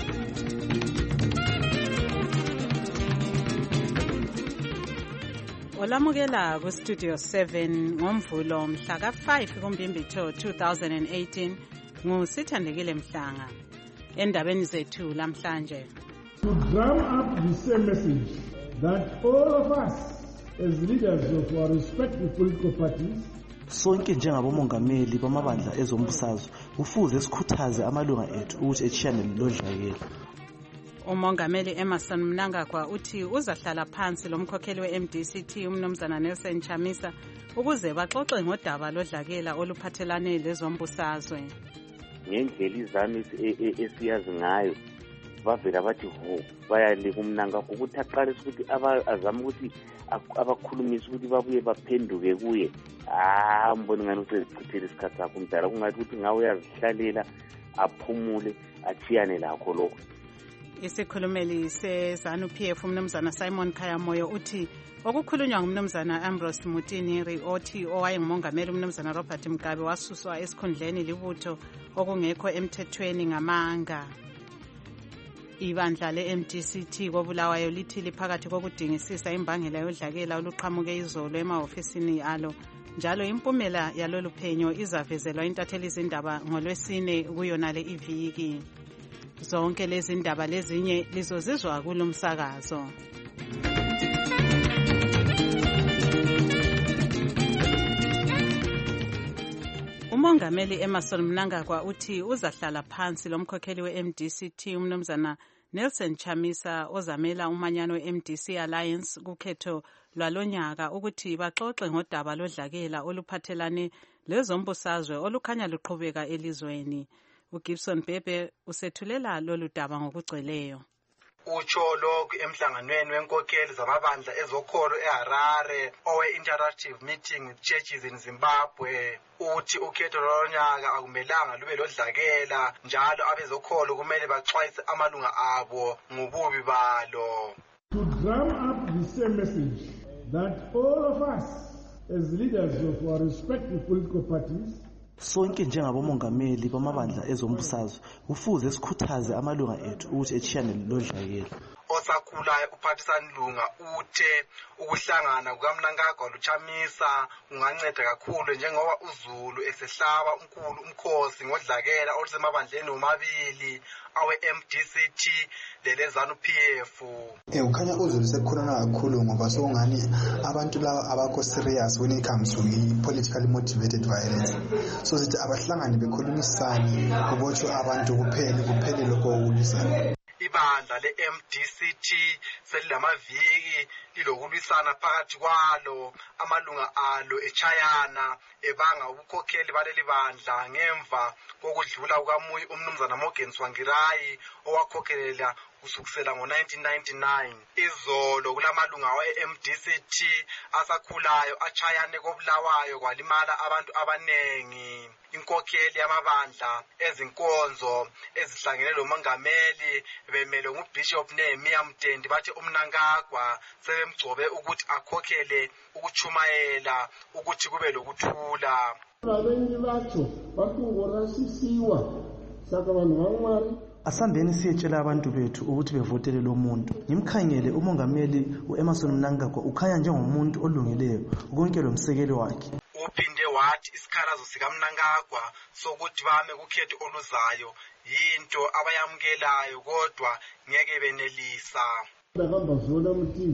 Speaker 3: Olamukela ku Studio seven ngomvulo mhla ka five kuMbimbithi two thousand eighteen nguSithandekile Mhlanga. Endabeni zethu lamhlanje.
Speaker 23: To drum up the same message that all of us as leaders of our respective political parties
Speaker 24: sonke njengabomongameli bamabandla ezombusazwe kufuze sikhuthaze amalunga ethu ukuthi echiyane lodlakela.
Speaker 3: Umongameli Emmerson Mnangagwa uthi uzahlala phansi lomkhokheli we-M D C T umnumzana Nelson Chamisa ukuze baxoxe ngodaba lodlakela oluphathelane lezombusazwe.
Speaker 25: Ngendlela izami esiyazi ngayo bavela bathi ho bayale kumNangagwa ukuthi aqalise ukuthi azama ukuthi abakhulumisa ukuthi babuye baphenduke kuye. Ah mbona ngani usezichithela isikhathi sakho umdala kungathi ukuthi ngawe uyazihlalela aphumule achiyane lakho lokho.
Speaker 3: Isikhulumeli seZANU P F umnumzana Simon Khayamoyo uthi okukhulunywa ngumnumzana Ambrose Mutiniri othi owayengumongameli umnumzana Robert Mugabe wasuswa esikhundleni libutho okungekho emthethweni ngamanga. Ibandla le-M D C T koBulawayo lithi liphakathi kokudingisisa imbangela yodlakela oluqhamuke izolo emahofisini alo njalo impumela yalolu phenyo izavezelwa intatheli izindaba ngolwesine kuyonale iviki. Zonke lezi ndaba lezinye lizozizwa kulomsakazo. Umongameli Emmerson Mnangagwa uthi uzahlala phansi lomkhokheli we-M D C T umnumzana Nelson Chamisa ozamela umanyano we-M D C Alliance kukhetho lwalonyaka ukuthi baxoxe ngodaba lodlakela oluphathelane lezombusazwe olukhanya luqhubeka elizweni. uGibson Bebe usethulela lolu daba ngokugcweleyo.
Speaker 26: Utsho lokhu emhlanganweni wenkokheli zamabandla ezokholo eHarare owe-interactive meeting with churches in Zimbabwe. Uthi ukhetho lonyaka akumelanga lube lodlakela njalo abezokholo kumele baxwayise amalunga abo ngobubi balo.
Speaker 23: To drum up the same message that all of us as leaders of our respective political parties
Speaker 24: sonke njengabomongameli bamabandla ezombusazwe kufuze sikhuthaze amalunga ethu ukuthi echiyane lodlakela.
Speaker 26: Osakhulayo uPhathisani Lunga uthe ukuhlangana kukaMnangagwa loChamisa kunganceda kakhulu njengoba uZulu esehlaba umkhulu umkhosi ngodlakela olusemabandleni omabili awe-M D C T leleZANU P F.
Speaker 27: Eh ukhanya uZulu sekukhulana kakhulu ngoba sokungani abantu laba abakho serious when it comes to politically motivated violence. So sithi abahlangane bekhulumisane kubotshwe abantu kuphele kuphele lokho ukulwisana.
Speaker 26: Ibandla le-M D C T selilamaviki lilokulwisana phakathi kwalo amalunga alo echayana ebanga ubukhokheli baleli bandla ngemva kokudlula kukamuyi umnumzana Morgan Tsvangirai owakhokhelela kusukisela ngo-nineteen ninety-nine. Izolo kulamalunga we-M D C T asakhulayo achayane koBulawayo kwalimala abantu abanengi. Inkokheli yamabandla ezinkonzo ezihlangene lomongameli bemele nguBishop Nehemiah Mtendi bathi uMnangagwa sebemgcobe ukuthi akhokhele ukuchumayela ukuthi kube lokuthula.
Speaker 23: Abengi bacho bakungorasisiwa saka vanhu vaMwari
Speaker 24: asambeni siyetshela abantu bethu ukuthi bevotele lo muntu. Ngimkhangele umongameli uEmmerson Mnangagwa ukhanya njengomuntu olungileyo konke lo msekeli wakhe.
Speaker 26: Uphinde wathi isikhalazo sikaMnangagwa sokuthi bame kukhetho oluzayo yinto abayamukelayo kodwa ngeke benelisa.
Speaker 23: Ndahamba zona mu-T V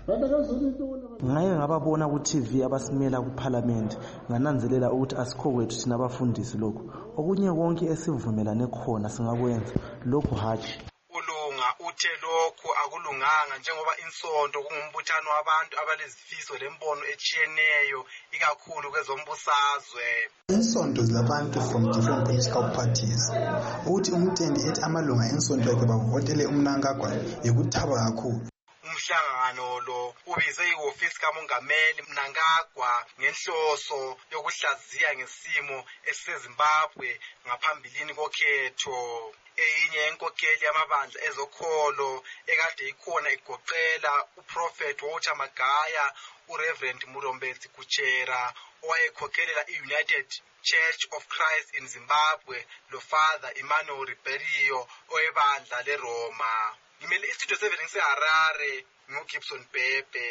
Speaker 24: ngake ngababona ku-T V abasimela kuParliament ngananzelela ukuthi asikho kwethu thina abafundisi lokho okunye konke esivumelane khona singakwenza lokho hatshi
Speaker 26: ulunga uthe lokhu akulunganga njengoba insonto kungumbuthano wabantu abalezifiso lembono etshiyeneyo ikakhulu kwezombusazwe.
Speaker 27: Insonto zilabantu from different political parties. Uthi umteni ethi amalunga ensonto yakhe bavotele uMnangagwa yikuthaba kakhulu.
Speaker 26: Umhlangano lo ubize ihhovisi kamongameli Mnangagwa ngenhloso yokuhlaziya ngesimo esiseZimbabwe ngaphambilini kokhetho. Eyinye yenkokheli yamabandla ezokholo ekade ikhona igoqela uProphet Walter Magaya, uReverend Murombezi Kuchera owayekhokhelela iUnited Church of Christ in Zimbabwe loFather Emmanuel Ribeiro owebandla leRoma. Ngimele istudio seven ngiseHarare ngoGibson Pepe.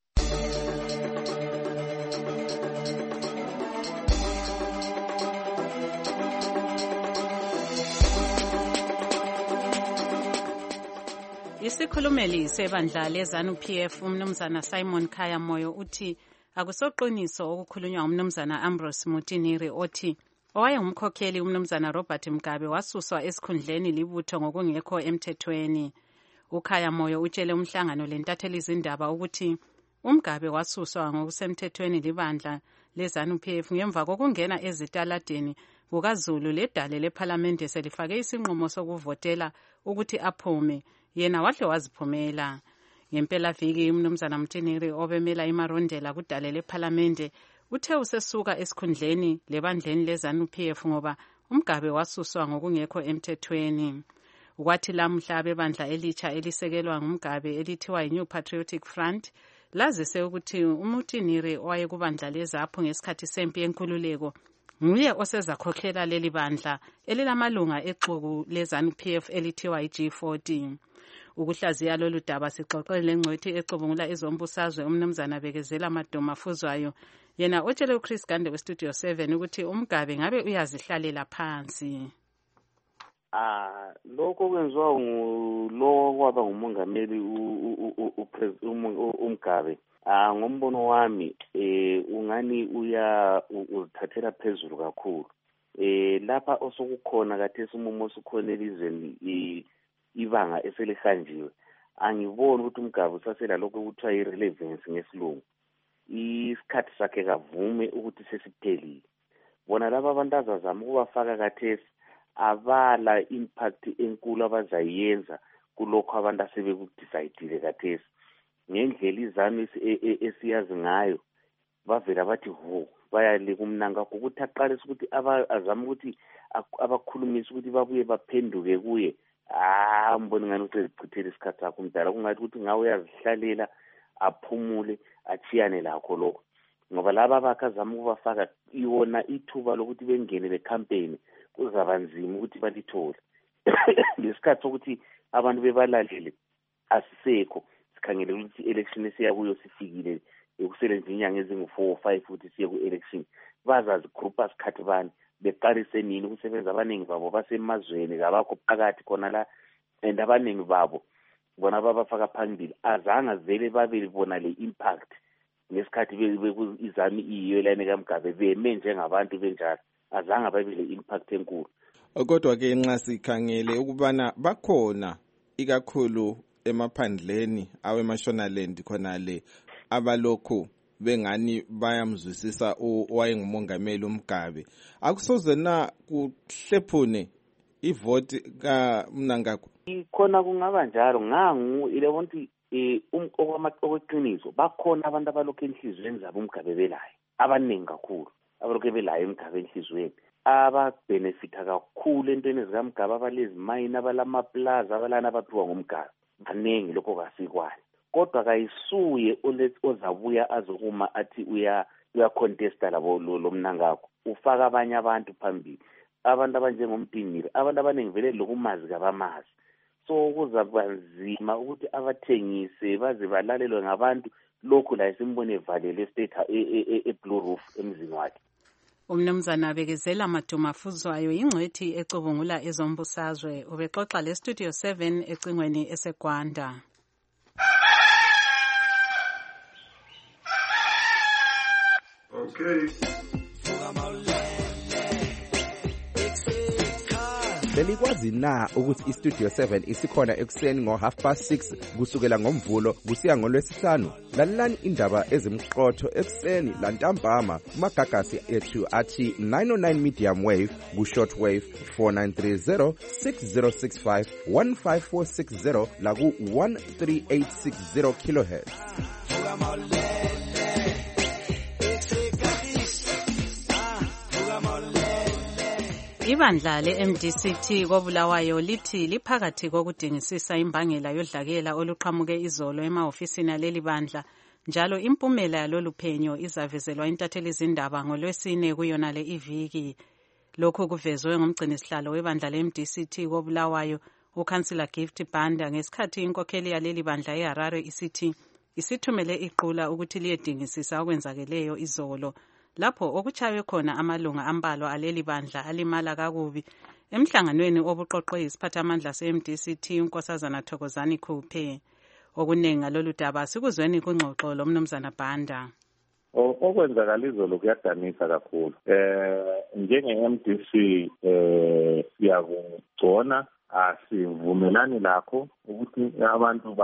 Speaker 3: Isikhulumeli sebandla lezanu P F umnumzana Simon Khaya Moyo uthi akusoqiniso okukhulunywa umnumzana Ambrose Mutiniri othi owayengumkhokheli umnumzana Robert Mugabe wasuswa esikhundleni libutho ngokungekho emthethweni. uKhaya Moyo utshele umhlangano lentatheli izindaba ukuthi uMgabe wasuswa ngokusemthethweni libandla lezanu P F ngemva kokungena ezitaladeni kukaZulu ledale leParliament selifake isinqumo sokuvotela ukuthi aphume. Yena wahle waziphumela. Ngempela viki umnumzana Mtiniri obemela imarondela kudale leParliament uthe usesuka esikhundleni lebandleni lezanu P F ngoba uMgabe wasuswa ngokungekho emthethweni. Ukwathi lamhla abebandla elitsha elisekelwa ngumgabe elithiwa yiNew Patriotic Front lazise ukuthi uMutiniri owayekubandla lezapho ngesikhathi sempi yenkululeko nguye osezakhokhela leli bandla elilamalunga exuku lezanu P F elithiwa iG forty. Ukuhlaziya lolu daba sixoxele lengcwethi ecubungula ezombusazwe umnumzana Bekezela Madoma Fuzwayo yena otshele uChris Gande weStudio seven ukuthi uMgabe ngabe uyazihlalela phansi.
Speaker 25: Ah lokho kwenziwa ngulo kwaba ngumongameli uMgabe. Ah ngombono wami eh ungani uya uzithathela phezulu kakhulu. Eh lapha osokukhona kathi sumumo sikhona elizweni ibanga eselihanjiwe. Angiboni ukuthi uMgabe usasela lokho ukuthiwa irelevance ngesilungu. Isikhathi sakhe kavume ukuthi sesiphelile. Bona laba abantu azazama ukubafaka kathesi abala impact enkulu abazayenza kulokho abantu asebekudecide kathesi. Ngendlela izami esiyazi ngayo bavela bathi ho bayale kuMnangagwa ukuthi aqalise ukuthi abazama ukuthi abakhulumisa ukuthi babuye baphenduke kuye. Ah mbona ngani ukuthi zichithele isikhathi sakho umdala kungathi ukuthi ngawe uyazihlalela aphumule achiyane lakho lokho ngoba laba bakazama ukubafaka iwona ithuba lokuthi bengene le campaign kuzaba nzima ukuthi balithole. Lesikhathi sokuthi abantu bebalalele asisekho sikhangele ukuthi election esiya kuyo sifikile ekuselenza inyanga ezingu four five ukuthi siye ku election bazazi group asikhathi bani beqalise nini ukusebenza abaningi babo basemazweni kabakho phakathi khona la and abaningi babo bona babafaka phambili azanga vele babe bona le impact ngesikhathi izami iyo lana kaMgabe beme njengabantu benjalo azanga babe le impact enkulu.
Speaker 21: Kodwa ke nxa sikhangele ukubana bakhona ikakhulu emaphandleni awemashonalend khona le abalokhu bengani bayamzwisisa owayengumongameli uMgabe akusoze na kuhlephune ivoti kaMnangagwa.
Speaker 25: Ikhona kungaba njalo ngangu ilebonti um okweqiniso bakhona abantu abalokhu enhlizweni zabo uMgabe belayo abaningi kakhulu abalokhu belayo uMgabe enhlizweni ababenefita kakhulu entweni ezikaMgabe abalezimine abalamaplaza abalana abaphiwa ngumgabe baningi lokho kasikwayo. Kodwa kayisuye ozabuya azokuma athi uya uya contesta labo lo Mnangagwa ufaka abanye abantu phambili abantu abanjengomtiniri abantu abaningi vele lokumazi kabamazi so kuzaba nzima ukuthi abathengise baze balalelwe ngabantu lokhu la isimbone evalele state e blue roof emzini wakhe.
Speaker 3: Umnumzana Bekezela Madoma Fuzwayo ingcwethi ecubungula ezombusazwe ubexoxa le Studio seven ecingweni eseGwanda.
Speaker 1: Belikwazi na ukuthi iStudio seven isikhona ekuseni ngo half past six kusukela ngomvulo kusiya ngolwesihlanu? Lalelani indaba ezimqotho ekuseni lantambama kumagagasi ethu athi nine oh nine medium wave ku short wave four nine three zero six zero six five one five four six zero la ku one three eight six zero kilohertz.
Speaker 3: Ibandla le-M D C T koBulawayo lithi liphakathi kokudingisisa imbangela yodlakela oluqhamuke izolo emahofisini aleli bandla, njalo impumela yalolu phenyo izavezelwa intatheli izindaba ngolwesine kuyona le iviki. Lokhu kuvezwe ngumgcinisihlalo webandla le-M D C T koBulawayo uKhansila Gift Banda ngesikhathi inkokheli yaleli bandla eHarare isithi isithumele iqula ukuthi liyedingisisa okwenzakeleyo izolo, lapho okuchawe khona amalunga ambalwa aleli bandla alimala kakubi emhlanganweni obuqoqwe isiphathamandla se-M D C T uNkosazana Thokozani Khuphe. Okuningi ngalolu daba sikuzweni kungxoxo lomnumzana Banda.
Speaker 2: Okwenzakala izolo kuyadanisa kakhulu. Eh njenge-M D C eh siyakugcona asivumelani lakho ukuthi abantu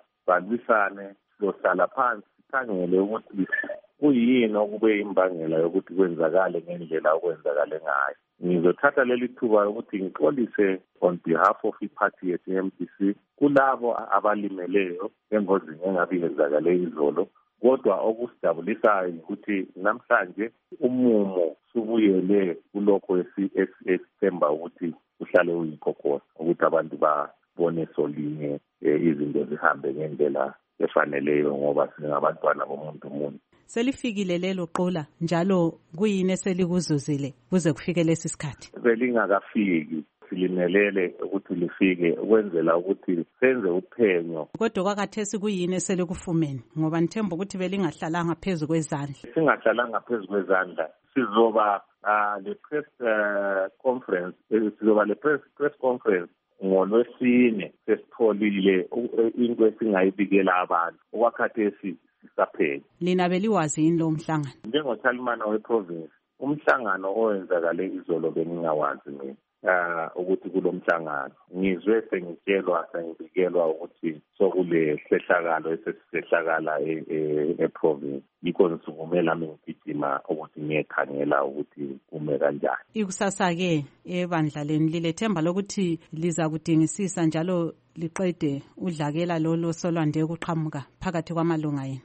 Speaker 2: balwisane lohlala phansi sikhangele ukuthi kuyini okube imbangela yokuthi kwenzakale ngendlela okwenzakale ngayo. Ngizothatha leli thuba ukuthi ngixolise on behalf of iparty yethu e-M D C kulabo abalimeleyo engozini engabe yenzakale izolo, kodwa okusidabulisayo ukuthi namhlanje umumo subuyele kulokho esithemba ukuthi uhlale uyikhokhona, ukuthi abantu babone solinye izinto zihambe ngendlela efaneleyo ngoba singabantwana bomuntu umuntu.
Speaker 3: Selifikile lelo qula njalo kuyini eselikuzuzile kuze kufike lesi sikhathi?
Speaker 2: Belingakafiki, silimelele ukuthi lifike ukwenzela ukuthi senze uphenyo.
Speaker 3: Kodwa kwakathesi kuyini eselikufumene ngoba nithemba ukuthi belingahlalanga phezulu kwezandla?
Speaker 2: Singahlalanga phezulu kwezandla. Sizoba uh, le press uh, conference, sizoba le press, press conference ngolwesine sesitholile into esingayibikela abantu okwakhathesi sisaphela.
Speaker 3: Lina beliwazi yini lo mhlangano?
Speaker 2: Njengothalimana weprovince, umhlangano owenzakale izolo bengingawazi mina uh, ukuthi kulo mhlangano. Ngizwe sengitshelwa sengibikelwa ukuthi sokule hlehlakalo esesihlakala eprovince. Yikho ngisuvumela ngigijima ukuthi ngiyekhangela ukuthi kume kanjani.
Speaker 3: Ikusasa ke ebandla leni lilethemba lokuthi liza kudingisisa njalo liqede udlakela lolo solwande ukuqhamuka phakathi kwamalunga yini.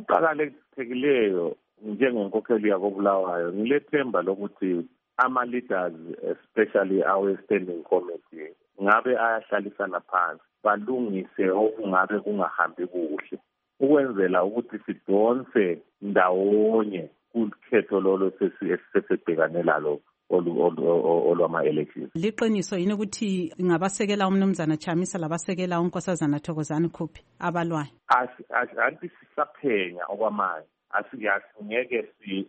Speaker 2: Okuqhakathekileyo njengenkokheli yakoBulawayo ngilethemba lokuthi ama leaders especially our standing committee ngabe ayahlalisana phansi balungise okungabe kungahambi kuhle ukwenzela ukuthi sidonse ndawonye kukhetho lolo sesibhekane lalo olwama-elections.
Speaker 3: Liqiniso yini ukuthi ngabasekela umnumzana Chamisa labasekela uNkosazana Thokozani Khuphe abalwayo?
Speaker 2: Anti sisaphenya okwamanje, asingeke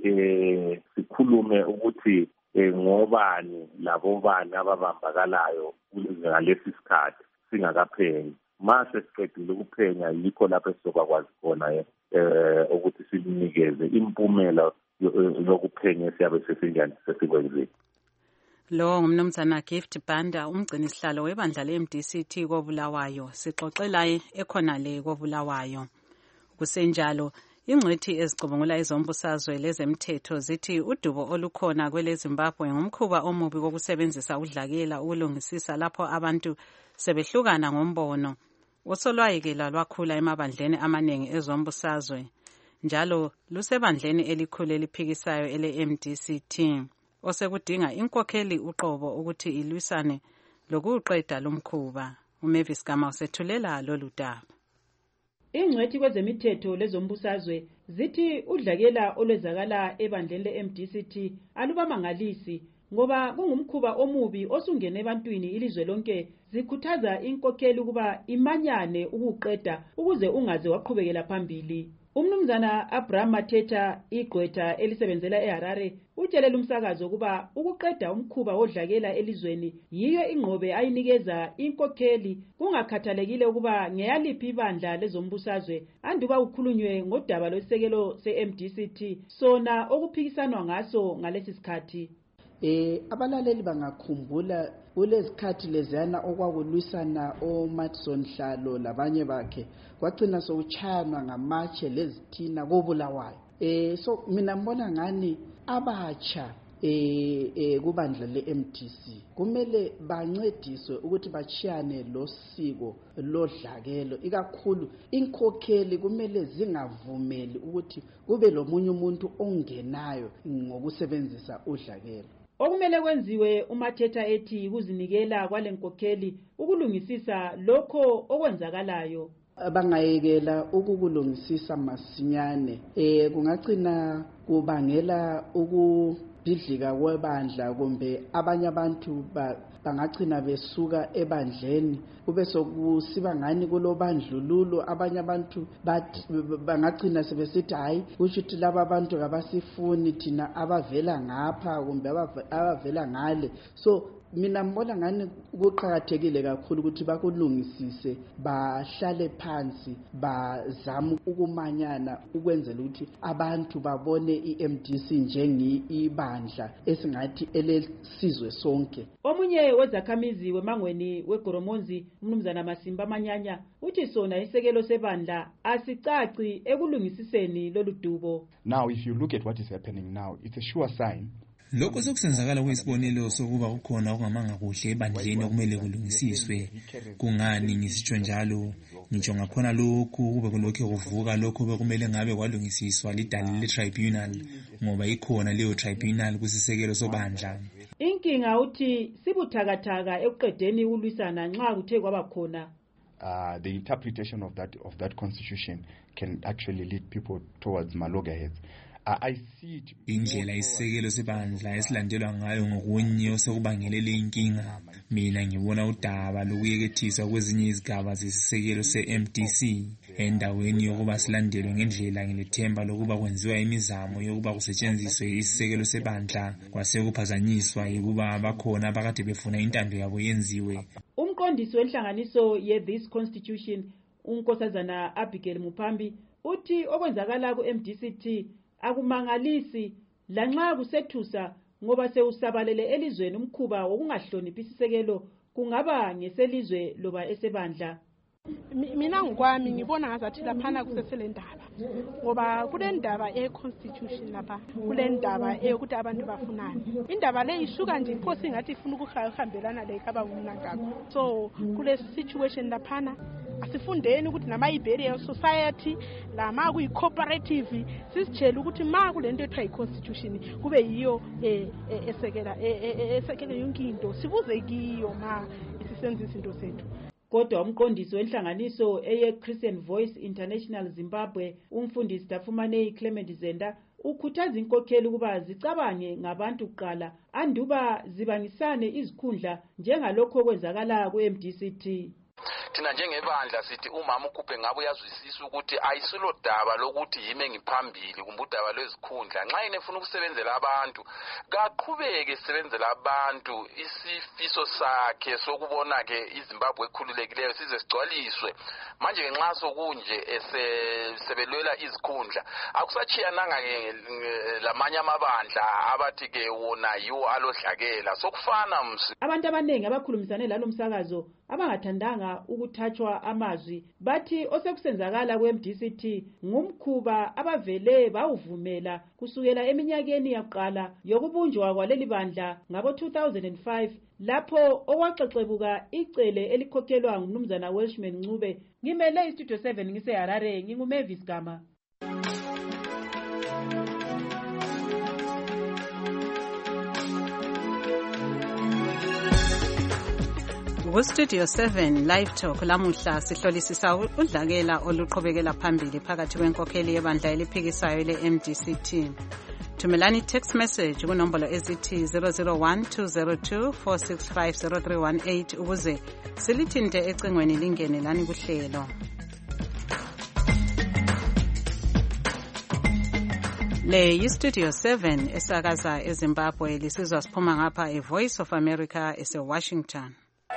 Speaker 2: sikhulume ukuthi ngobani labo bani ababambakalayo ngalesi sikhathi singakaphenyi. Mase siqedile ukuphenya yikho lapho esizokwazi khona eh ukuthi sinikeze impumela yokuphenya siyabe sesinjani sesikwenzile.
Speaker 3: Lo ngumnumzana Gift Banda umgcinisihlalo webandla le-M D C T koBulawayo, sixoxela ekhona le koBulawayo. Kusenjalo ingcwethi ezicubungula izombusazwe lezemthetho zithi udubo olukhona kwele Zimbabwe ngumkhuba omubi wokusebenzisa udlakela ukulungisisa lapho abantu sebehlukana ngombono osolwayekela lwakhula emabandleni amaningi ezombusazwe, njalo lusebandleni elikhulu eliphikisayo ele-M D C T osekudinga inkokheli uqobo ukuthi ilwisane lokuqeda lumkhuba. uMavis Gama usethulela lolu daba.
Speaker 6: Ingcwethi kwezemithetho lezombusazwe zithi udlakela olwezakala ebandleni le-M D C T alubamangalisi ngoba kungumkhuba omubi osungene ebantwini ilizwe lonke. Zikhuthaza inkokheli ukuba imanyane ukuqeda ukuze ungaze waqhubekela phambili. Umnumzana Abraham Mateta igqwetha elisebenzela eHarare utshelela umsakazo kuba ukuqeda umkhuba wodlakela elizweni yiyo ingqobe ayinikeza inkokheli kungakhathalekile ukuba ngeyaliphi ibandla lezombusazwe anduba ukhulunywe ngodaba lwesekelo se-M D C T sona okuphikisanwa ngaso ngalesi sikhathi.
Speaker 16: Eh abalaleli bangakhumbula kulezikhathi lezana okwakulwisana oMatson Hlalo labanye bakhe kwagcina sokuchayana ngamatshe lezithina kobulawayo. Eh so mina mbona ngani abatsha eh eh kubandla le-M D C kumele bancediswe ukuthi bachiyane losiko lodlakelo ikakhulu inkokheli kumele zingavumeli ukuthi kube lomunye umuntu ongenayo ngokusebenzisa udlakelo.
Speaker 6: Okumele kwenziwe uMateta ethi kuzinikela kwalenkokheli ukulungisisa lokho okwenzakalayo.
Speaker 16: Bangayekela ukukulungisisa masinyane eh kungagcina kubangela ukubhidlika kwebandla kumbe abanye abantu bangagcina besuka ebandleni kube sokusiba ngani kulobandlululo abanye abantu bangagcina sebesithi hayi kusho ukuthi laba abantu kabasifuni thina abavela ngapha kumbe abavela ngale. So mina mbona ngani kuqhakathekile kakhulu ukuthi bakulungisise bahlale phansi bazama ukumanyana ukwenzela ukuthi abantu babone i-M D C njengibandla esingathi elesizwe sonke.
Speaker 6: Omunye wezakhamizi wemangweni weGoromonzi umnumzana Masimba Manyanya uthi sona isekelo sebandla asicaci ekulungisiseni loludubo.
Speaker 17: Now if you look at what is happening now, it's a sure sign.
Speaker 7: Lokho sokusenzakala kuyisibonelo sokuba kukhona okungamanga kuhle ebandleni okumele kulungisiswe. Kungani ngisitsho njalo? Ngitsho ngakhona lokhu kube kulokho kuvuka lokho bekumele ngabe kwalungisiswa lidali le-tribunal ngoba ikhona leyo tribunal kusisekelo sobandla.
Speaker 6: Inkinga uthi sibuthakathaka ekuqedeni ukulwisana nxa kuthe kwaba khona.
Speaker 17: Uh, the interpretation of that of that constitution can actually lead people towards malogheads. I see it.
Speaker 7: Indlela isekelo sebandla esilandelwa ngayo ngokunye osekubangele inkinga. Mina ngibona udaba lokuyekethisa kwezinye izigaba zesisekelo se-M D C endaweni yokuba silandelwe ngendlela ngilethemba lokuba kwenziwa imizamo yokuba kusetshenziswe isisekelo sebandla kwasekuphazanyiswa yikuba abakhona abakade befuna intando yabo yenziwe.
Speaker 6: Umqondisi wenhlanganiso ye-This Constitution unkosazana Abigail Mupambi uthi okwenzakala ku-M D C T akumangalisi lanxa kusethusa ngoba sewusabalele elizweni umkhuba wokungahloniphi isisekelo kungaba ngeselizwe loba esebandla.
Speaker 8: Mina ngokwami ngibona ngazathi laphana kusesele ndaba ngoba kule ndaba e-constitution lapha kule ndaba eyokuthi abantu bafunani. Indaba le isuka nje inkosi ngathi ifuna ukuhambelana le kaba umnangako. So kule situation laphana asifundeni ukuthi nama-Iberian society lama kuyi-cooperative sisitshela ukuthi ma kulento ethiwa yi-constitution kube yiyo esekela esekele yonke into sibuze kiyo ma isisenza izinto zethu.
Speaker 6: Kodwa umqondisi wenhlanganiso eye-Christian Voice International Zimbabwe umfundisi Dafumane Clement Zenda ukhuthaza inkokheli ukuba zicabange ngabantu kuqala anduba zibangisane izikhundla njengalokho okwenzakala ku-M D C T.
Speaker 9: Thina njengebandla sithi umama ukhuphe ngabo uyazwisisa ukuthi ayisilo daba lokuthi yime ngiphambili kumbe udaba lwezikhundla nxa yena efuna ukusebenzela abantu kaqhubeke sebenzela abantu isifiso sakhe sokubona ke iZimbabwe ekhululekileyo size sigcwaliswe manje ngenxa sokunje esebelwela izikhundla akusachiyananga lamanye amabandla abathi ke wona yiwo alodlakela sokufana msi.
Speaker 6: Abantu abaningi abakhulumisane lalo msakazo abangathandanga ukuthathwa amazwi bathi osekusenzakala ku-M D C T ngumkhuba abavele bawuvumela kusukela eminyakeni yaqala yokubunjwa kwaleli bandla ngabo two thousand five lapho okwaxexebuka icele elikhokhelwa ngumnumzana Welshman Ncube. Ngimele istudio seven ngiseHarare nginguMavis Gama.
Speaker 3: Ku-Studio seven Live Talk lamuhla sihlolisisa udlakela oluqhubekela phambili phakathi kwenkokheli yebandla eliphikisayo le-M D C T. Thumelani text message kunombolo ezithi zero zero one two zero two four six five zero three one eight ukuze silithinte ecingweni lingene lani kuhlelo. Le yi-Studio seven esakaza eZimbabwe lisizwa siphuma ngapha e-Voice of America ese-Washington.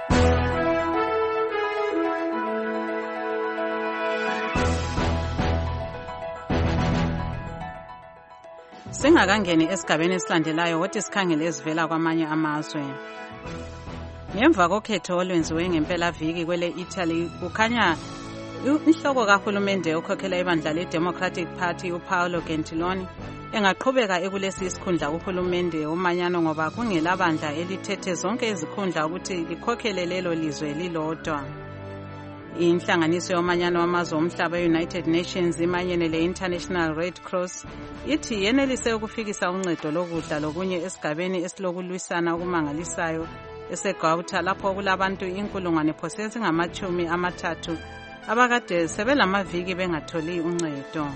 Speaker 3: Singakangeni esigabeni esilandelayo wothi sikhangele ezivela kwamanye amazwe. Ngemva kokhetho olwenziwe ngempelaviki kwele Italy kukhanya inhloko kahulumende okhokhela ibandla le-Democratic Party uPaolo Gentiloni engaqhubeka ekulesi isikhundla uhulumende womanyano ngoba kungelabandla elithethe zonke izikhundla ukuthi likhokhele lelo lizwe lilodwa. Inhlanganiso yomanyano wamazwe omhlaba e-United Nations imanyene le-International Red Cross ithi yenelise ukufikisa uncedo lokudla lokunye esigabeni esilokulwisana okumangalisayo eseGauta lapho kulabantu inkulungwane phose ezingamachumi amathathu abakade sebelamaviki bengatholi uncedo.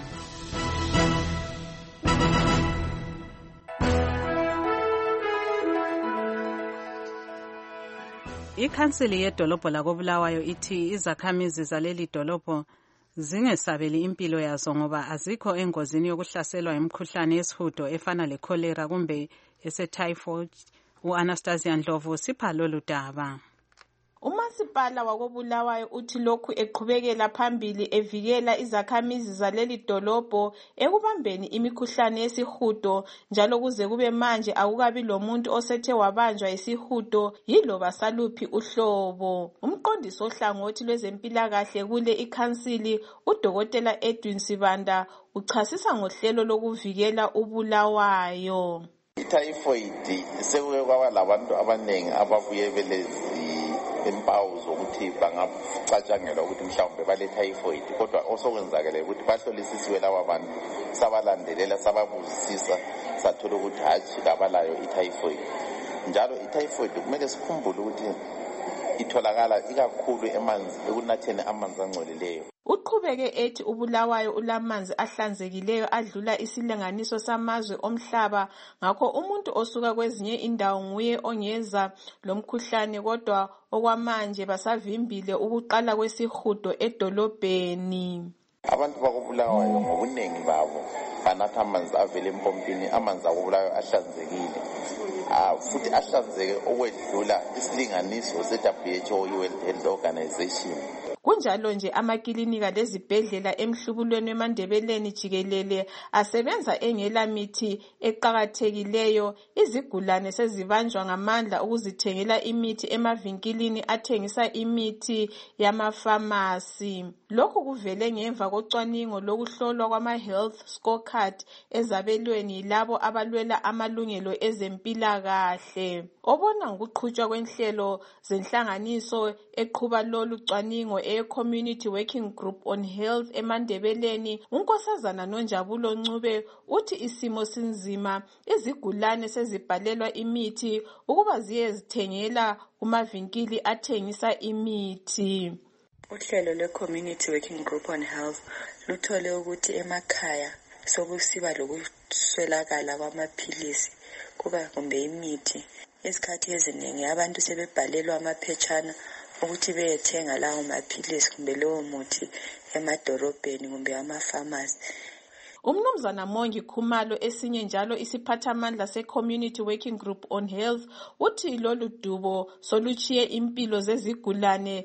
Speaker 3: Ikhansili yedolobho lakoBulawayo ithi izakhamizi zaleli dolobho zingesabeli impilo yazo ngoba azikho engozini yokuhlaselwa imikhuhlane yesihudo efana lecholera kumbe ese-typhoid. U-Anastasia Ndlovu sipha lolu daba.
Speaker 10: Umasipala wakoBulawayo uthi lokhu eqhubekela phambili evikela izakhamizi zaleli dolobho ekubambeni imikhuhlane yesihudo njalo kuze kube manje akukabi lomuntu osethe wabanjwa yisihudo yiloba saluphi uhlobo. Umqondisi ohlangothi lwezempilakahle kule ikhansili uDokotela Edwin Sibanda uchasisa ngohlelo lokuvikela uBulawayo.
Speaker 11: I-typhoid sekuke kwaba labantu abaningi ababuye belezi impawu zokuthi bangacatshangelwa ukuthi mhlawumbe bale-typhoid kodwa osokwenzakele ukuthi bahlolisisiwe laba bantu sabalandelela sababuzisisa sathola ukuthi hatshi kabalayo i-typhoid. Njalo i-typhoid kumele sikhumbule ukuthi itholakala ikakhulu emanzi ekunatheni amanzi angcolileyo.
Speaker 10: Uqhubeke ethi uBulawayo ulamanzi ahlanzekileyo adlula isilinganiso samazwe omhlaba ngakho umuntu osuka kwezinye indawo nguye ongeza lomkhuhlane kodwa okwamanje basavimbile ukuqala kwesihudo edolobheni.
Speaker 11: Abantu bakoBulawayo ngobunengi babo banatha amanzi avela empompini, amanzi akoBulawayo ahlanzekile. Ah futhi ahlanzeke okwedlula isilinganiso se-W H O i-World Health Organization.
Speaker 10: Kunjalo nje amakilinika lezibhedlela emhlubulweni wemandebeleni jikelele asebenza engela mithi eqhakathekileyo. Izigulane sezibanjwa ngamandla ukuzithengela imithi emavinkilini athengisa imithi yamafamasi. Lokhu kuvele ngemva kocwaningo lokuhlolwa kwama-health scorecard ezabelweni yilabo abalwela amalungelo ezempilakahle. Obona ngokuqhutshwa kwenhlelo zenhlanganiso eqhuba lolu cwaningo e-Community Working Group on Health emandebeleni unkosazana Nonjabulo Ncube uthi isimo sinzima, izigulane sezibhalelwa imithi ukuba ziyezithengela kumavinkili athengisa imithi.
Speaker 12: Uhlelo lwe-Community Working Group on Health luthole ukuthi emakhaya sokusiba lokuswelakala kwamaphilisi kuba kumbe imithi. Isikhathi eziningi abantu sebebhalelwa amaphetshana ukuthi beyethenga lawo maphilisi kumbe lowo muthi emadorobheni kumbe amafamasi.
Speaker 10: Umnumzana Mongi Khumalo esinye njalo isiphathamandla se-Community Working Group on Health uthi lolu dubo soluchiye impilo zezigulane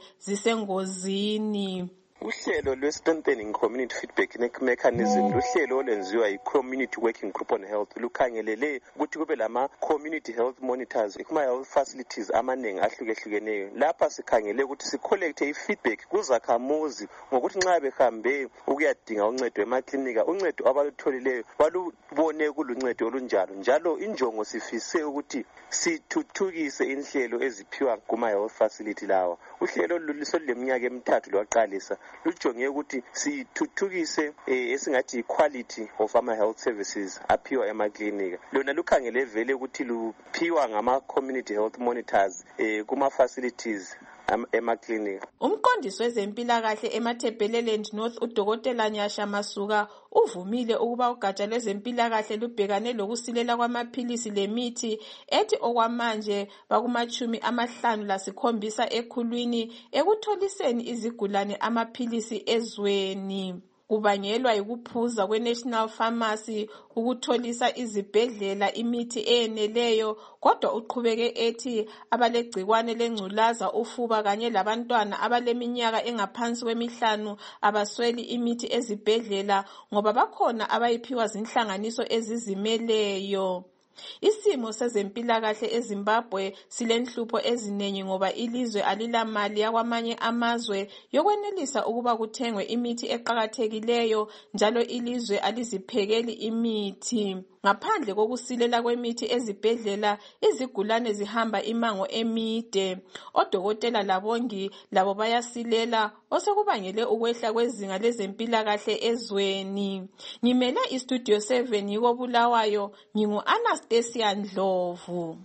Speaker 10: zisengozini.
Speaker 13: Uhlelo lwe-Strengthening Community Feedback Mechanism luhlelo olwenziwa yi-Community Working Group on Health lukhangelele ukuthi kube lama-community health monitors kuma-health facilities amaningi ahlukehlukeneyo. Lapha sikhangele ukuthi sikholekthe i-feedback kuzakhamuzi ngokuthi nxa behambe ukuyadinga uncedo emaklinika, uncedo abalutholileyo balubone kuluncedo olunjalo. Njalo injongo sifise ukuthi sithuthukise inhlelo eziphiwa kuma-health facility lawa. Uhlelo lusoluleminyaka emithathu lwaqalisa lujonge ukuthi sithuthukise esingathi quality of ama health services aphiwa emaklinika. Lona lukhangele vele ukuthi luphiwa ngama community health monitors kuma facilities emaklinika.
Speaker 10: Umqondisi wezempilakahle eMathebeleland North uDokotela Nyasha Masuka uvumile ukuba ugatsha lwezempilakahle lubhekane lokusilela kwamaphilisi lemithi ethi okwamanje bakumachumi amahlanu lasikhombisa ekhulwini ekutholiseni izigulane amaphilisi ezweni. kubangelwa yikuphuza kwe-National Pharmacy ukutholisa izibhedlela imithi eyeneleyo, kodwa uqhubeke ethi abalegcikwane lengculaza, ufuba kanye labantwana abaleminyaka engaphansi kwemihlanu abasweli imithi ezibhedlela ngoba bakhona abayiphiwa zinhlanganiso ezizimeleyo. Isimo sezempilakahle eZimbabwe silenhlupho eziningi ngoba ilizwe alilamali yakwamanye amazwe yokwenelisa ukuba kuthengwe imithi eqakathekileyo, njalo ilizwe aliziphekeli imithi. Ngaphandle kokusilela kwemithi ezibhedlela, izigulane zihamba imango emide. Odokotela labongi labo bayasilela, osekubangele ukwehla kwezinga lezempilakahle ezweni. Ngimele iStudio seven yiko Bulawayo, ngingu Anastasia Ndlovu.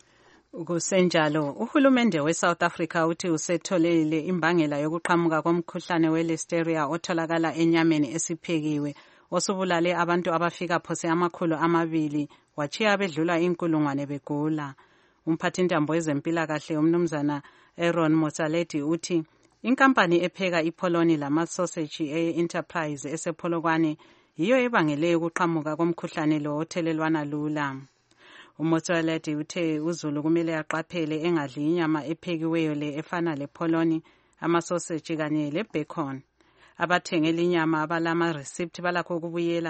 Speaker 3: Kusenjalo, uhulumende weSouth Africa uthi usetholile imbangela yokuqhamuka komkhuhlane we-Listeria otholakala enyameni esiphekiwe, osubulale abantu abafika phose amakhulu amabili, wachiya bedlula inkulungwane begula. Umphathintambo wezempilakahle umnumzana Aaron Motsoaledi uthi inkampani epheka ipoloni lamasoseji e-Enterprise esePolokwane yiyo ebangele ukuqhamuka komkhuhlane lo othelelwana lula. Umotsoaledi uthe uzulu kumele aqaphele engadli inyama ephekiweyo le efana lepoloni, amasoseji kanye lebacon. Abathengela inyama abalama receipt balakho ukubuyela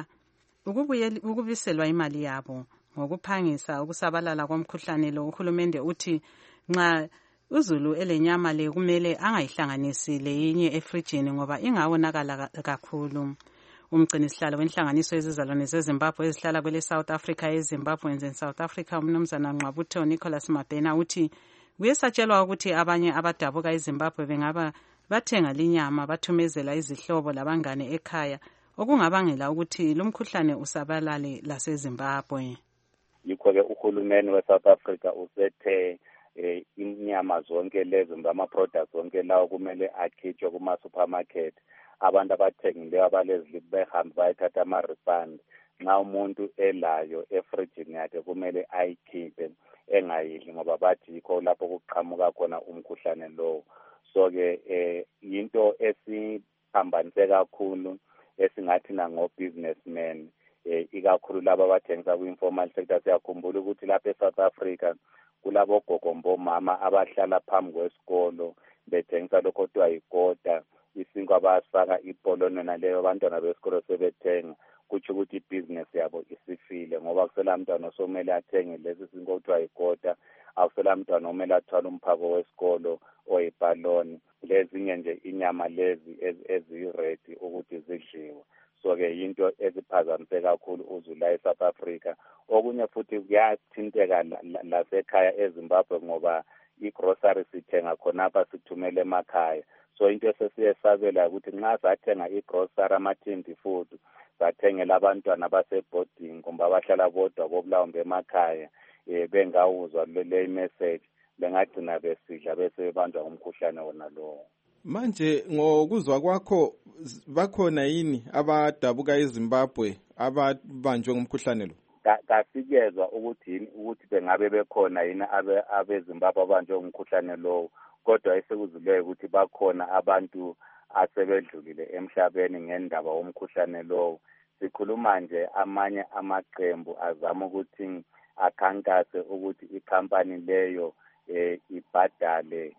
Speaker 3: ukubiselwa imali yabo. Ngokuphangisa ukusabalala komkhuhlane lo, uhulumende uthi nxa uzulu elenyama le kumele angayihlanganisi leyinye efrijini ngoba ingawonakala kakhulu. Umgcinisihlalo wenhlanganiso yezizalwane zeZimbabwe ezihlala kwele South Africa eZimbabweans in South Africa umnumzana Ngqabutho Nicholas Mabhena uthi kuyesatshelwa ukuthi abanye abadabuka eZimbabwe bengaba bathenga linyama bathumezela izihlobo labangane ekhaya, okungabangela ukuthi lumkhuhlane usabalale laseZimbabwe.
Speaker 4: Yikho-ke uhulumeni we-South Africa usethe eh, inyama zonke lezo ama-products zonke lawo kumele akhitshwe kuma-supermarket. Abantu abathengileyo abalezili behambe bayathatha ama-refund. Nxa umuntu elayo efrijini yakhe kumele ayikhiphe engayidli ngoba bathi yikho lapho kuqhamuka khona umkhuhlane lowo. So-ke eh, yinto esiphambanise kakhulu esingathi nango-businessmen, eh, ikakhulu laba abathengisa ku-informal sector. Siyakhumbula ukuthi lapha eSouth Africa kulabo gogo mbomama abahlala phambi kwesikolo bethengisa lokho kuthiwa yikota, isinkwa bayasifaka ipoloni naleyo abantwana besikolo sebethenga. Kutsho ukuthi ibhizinesi yabo isifile ngoba kusela mntwana osomele athenge lesi sinkwa kuthiwa yikota, awusela mntwana omele athwala umphako wesikolo oyipaloni. Lezinye nje inyama lezi ezi-ready ukuthi zidliwe. So-ke yinto eziphazamise kakhulu uzulu la eSouth Africa. Okunye futhi kuyathinteka lasekhaya eZimbabwe ngoba i-grocery sithenga khonapha sithumele emakhaya. So into sesiyesabela ukuthi nxa sathenga i-grocery amathindi food sathengela abantwana abaseboarding kumbe abahlala bodwa bokulawumbe emakhaya, eh bengawuzwa le message bengagcina besidla bese bebanjwa umkhuhlane wona lowo.
Speaker 21: Manje ngokuzwa kwakho bakhona yini abadabuka eZimbabwe ababanjwe ngumkhuhlane lo?
Speaker 4: Kasikezwa ukuthi yini ukuthi bengabe bekhona yini abe abeZimbabwe abanjwe ngumkhuhlane lowo, kodwa esekuzileyo ukuthi bakhona abantu asebedlulile emhlabeni ngendaba womkhuhlane lowo. Sikhuluma nje amanye amaqembu azama ukuthi akhankase ukuthi ikhampani leyo eh ibhadale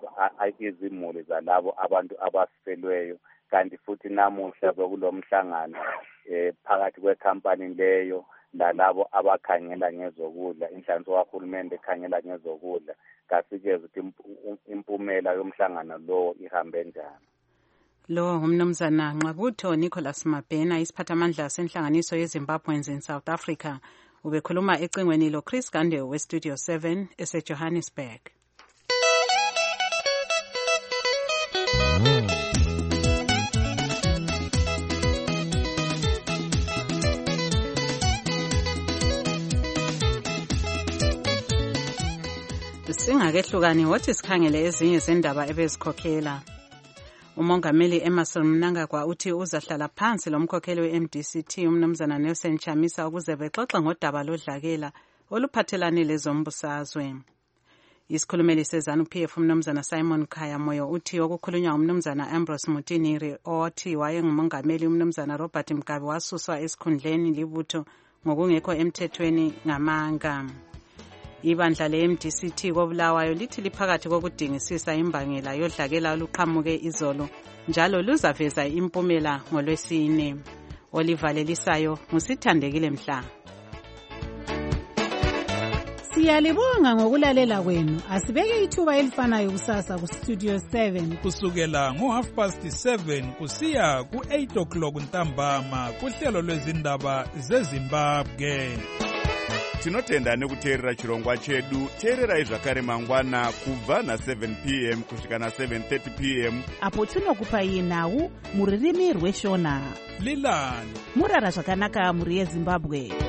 Speaker 4: izimuli zalabo abantu abafelweyo, kanti futhi namuhla bekulomhlangano eh phakathi kwekhampani leyo lalabo abakhangela ngezokudla, inhlanganiso kahulumende ekhangela ngezokudla. Kasike ukuthi impumela yomhlangano lo ihambe njani.
Speaker 3: Lo ngumnumzana Ngqabutho Nicholas Mabhena, isiphathamandla senhlanganiso yeZimbabweans in South Africa. Ubekhuluma ecingweni lo Chris Gande weStudio seven eseJohannesburg. Singakehlukani wothi sikhangele ezinye zendaba ebezikhokhela. Umongameli Emmerson Mnangagwa uthi uzahlala phansi lomkhokheli we-M D C T umnumzana Nelson Chamisa ukuze bexoxe ngodaba lodlakela oluphathelane lezombusazwe. Isikhulumeli seZANU-P F umnumzana Simon Khaya Moyo uthi okukhulunywa umnumzana Ambrose Mutiniri othi wayengumongameli umnumzana Robert Mugabe wasuswa esikhundleni libutho ngokungekho emthethweni ngamanga. Ibandla le-M D C T koBulawayo lithi liphakathi kokudingisisa imbangela yodlakela oluqhamuke izolo njalo luzaveza impumela ngolwesine. Olivalelisayo ngusithandekile Mhla.
Speaker 5: Siyalibonga ngokulalela kwenu. Asibeke ithuba elifanayo kusasa ku Studio seven
Speaker 14: kusukela ngo half past seven kusiya ku eight o'clock ntambama kuhlelo lwezindaba zeZimbabwe.
Speaker 15: Tinotenda nekuteerera chirongwa chedu. Teererai zvakare mangwana kubva na seven p m kusvika na seven thirty p m
Speaker 5: apo tinokupai nhau muririmi rweshona.
Speaker 14: Lilani
Speaker 5: murara zvakanaka muri yeZimbabwe.